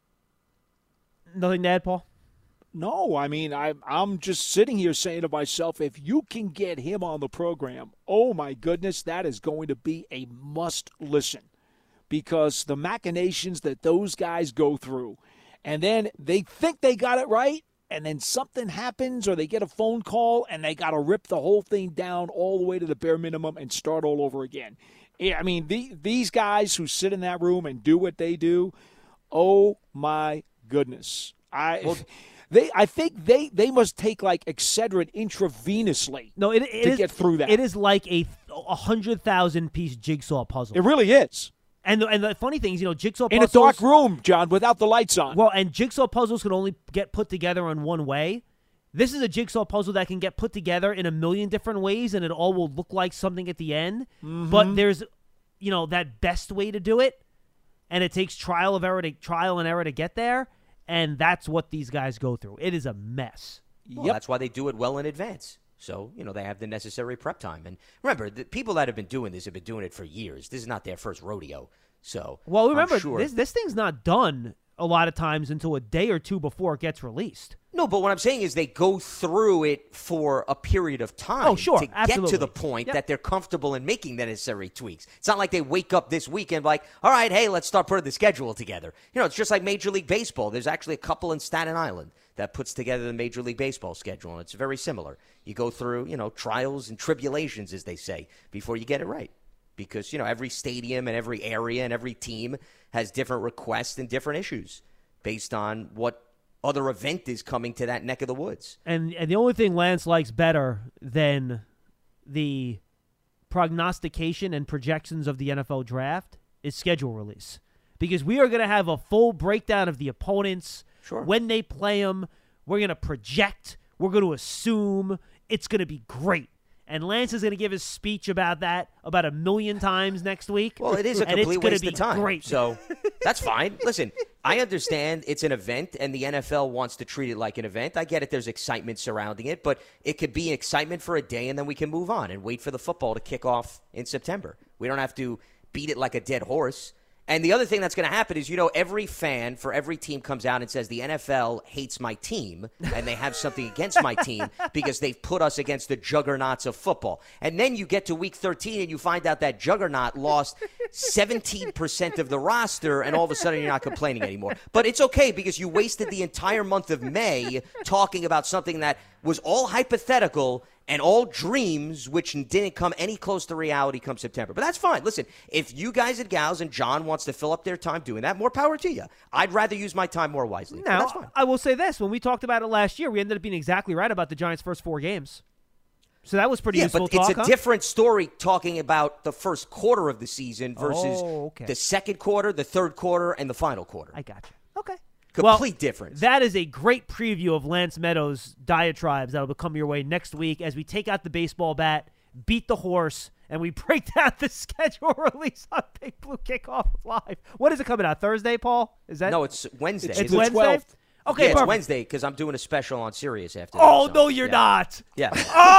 F: Nothing to add, Paul?
G: No, I mean, I, I'm just sitting here saying to myself, if you can get him on the program, oh my goodness, that is going to be a must listen because the machinations that those guys go through, and then they think they got it right, and then something happens or they get a phone call and they got to rip the whole thing down all the way to the bare minimum and start all over again. Yeah, I mean, the, these guys who sit in that room and do what they do, oh my goodness. I
H: Well,
G: they I think they, they must take like Excedrin intravenously
F: No, it, it
G: to
F: is,
G: get through that.
F: It is like a one hundred thousand piece jigsaw puzzle.
G: It really is.
F: And the, and the funny thing is, you know, jigsaw
G: In
F: puzzles.
G: a dark room, John, without the lights on.
F: Well, and jigsaw puzzles can only get put together in one way. This is a jigsaw puzzle that can get put together in a million different ways, and it all will look like something at the end.
G: Mm-hmm.
F: But there's, you know, that best way to do it, and it takes trial of error to trial and error to get there, and that's what these guys go through. It is a mess.
H: Well, that's why they do it well in advance. So, you know, they have the necessary prep time. And remember, the people that have been doing this have been doing it for years. This is not their first rodeo. So,
F: Well, remember,
H: I'm sure.
F: this this thing's not done a lot of times until a day or two before it gets released.
H: No, but what I'm saying is they go through it for a period of time
F: Oh, sure,
H: to get
F: absolutely.
H: to the point
F: Yep.
H: that they're comfortable in making the necessary tweaks. It's not like they wake up this weekend like, all right, hey, let's start putting the schedule together. You know, it's just like Major League Baseball. There's actually a couple in Staten Island that puts together the Major League Baseball schedule, and it's very similar. You go through, you know, trials and tribulations, as they say, before you get it right. Because, you know, every stadium and every area and every team has different requests and different issues based on what other event is coming to that neck of the woods.
F: And and the only thing Lance likes better than the prognostication and projections of the N F L draft is schedule release. Because we are going to have a full breakdown of the opponents,
H: sure.
F: when they play them. We're going to project. We're going to assume. It's going to be great. And Lance is going to give his speech about that about a million times next week.
H: Well, it is a
F: and
H: complete
F: it's gonna
H: waste
F: be
H: of time.
F: Great.
H: So that's fine. Listen, I understand it's an event, and the N F L wants to treat it like an event. I get it. There's excitement surrounding it, but it could be excitement for a day, and then we can move on and wait for the football to kick off in September. We don't have to beat it like a dead horse. And the other thing that's going to happen is, you know, every fan for every team comes out and says the N F L hates my team and they have something against my team because they've put us against the juggernauts of football. And then you get to week thirteen and you find out that juggernaut lost seventeen percent of the roster, and all of a sudden you're not complaining anymore. But it's okay because you wasted the entire month of May talking about something that was all hypothetical and all dreams, which didn't come any close to reality come September. But that's fine. Listen, if you guys and gals and John wants to fill up their time doing that, more power to you. I'd rather use my time more wisely.
F: Now,
H: that's fine.
F: I will say this. When we talked about it last year, we ended up being exactly right about the Giants' first four games. So that was pretty
H: yeah,
F: useful
H: but
F: talk,
H: it's a
F: huh?
H: different story talking about the first quarter of the season versus
F: Oh, okay.
H: the second quarter, the third quarter, and the final quarter.
F: I got you. Okay.
H: Complete
F: well,
H: difference.
F: That is a great preview of Lance Meadows' diatribes that will come your way next week as we take out the baseball bat, beat the horse, and we break down the schedule release on Big Blue Kickoff Live. When is it coming out? Thursday, Paul? Is that?
H: No, it's Wednesday.
F: It's, it's Wednesday? twelfth. Okay,
H: yeah, it's
F: perfect.
H: Wednesday because I'm doing a special on Sirius after
F: Oh,
H: that,
F: no,
H: so,
F: you're
H: yeah.
F: not.
H: Yeah.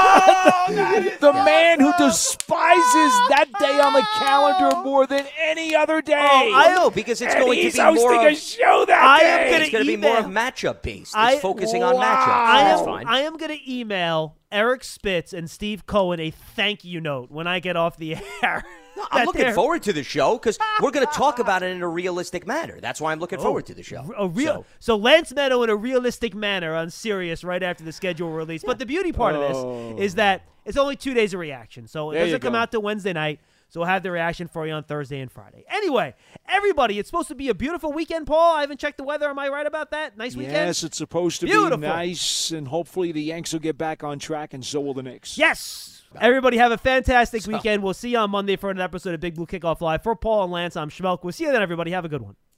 F: Oh, that is
G: the man who despises that day on the calendar more than any other day.
H: Oh, I know, because it's
G: and
H: going
G: he's
H: to be more
G: hosting
H: of
G: a show that
F: I
G: day.
F: am gonna
H: It's going to be
F: email.
H: more of matchup based. It's
F: I-
H: focusing
G: wow.
H: on matchups.
F: I
H: That's
F: am,
H: fine.
F: I am going to email Eric Spitz and Steve Cohen a thank you note when I get off the air.
H: No, I'm
F: That
H: looking
F: they're-
H: forward to the show because we're going to talk about it in a realistic manner. That's why I'm looking
F: Oh,
H: forward to the show.
F: A real,
H: So-
F: so, Lance Meadow in a realistic manner on Sirius right after the schedule release. But the beauty part
G: Oh.
F: of this is that it's only two days of reaction. So it
G: There you
F: doesn't come
G: go.
F: out till Wednesday night. So we'll have the reaction for you on Thursday and Friday. Anyway, everybody, it's supposed to be a beautiful weekend, Paul. I haven't checked the weather. Am I right about that? Nice weekend?
G: Yes, it's supposed to
F: Beautiful.
G: be nice, and hopefully the Yanks will get back on track, and so will the Knicks.
F: Yes. Everybody have a fantastic weekend. We'll see you on Monday for an episode of Big Blue Kickoff Live. For Paul and Lance, I'm Schmelk. We'll see you then, everybody. Have a good one.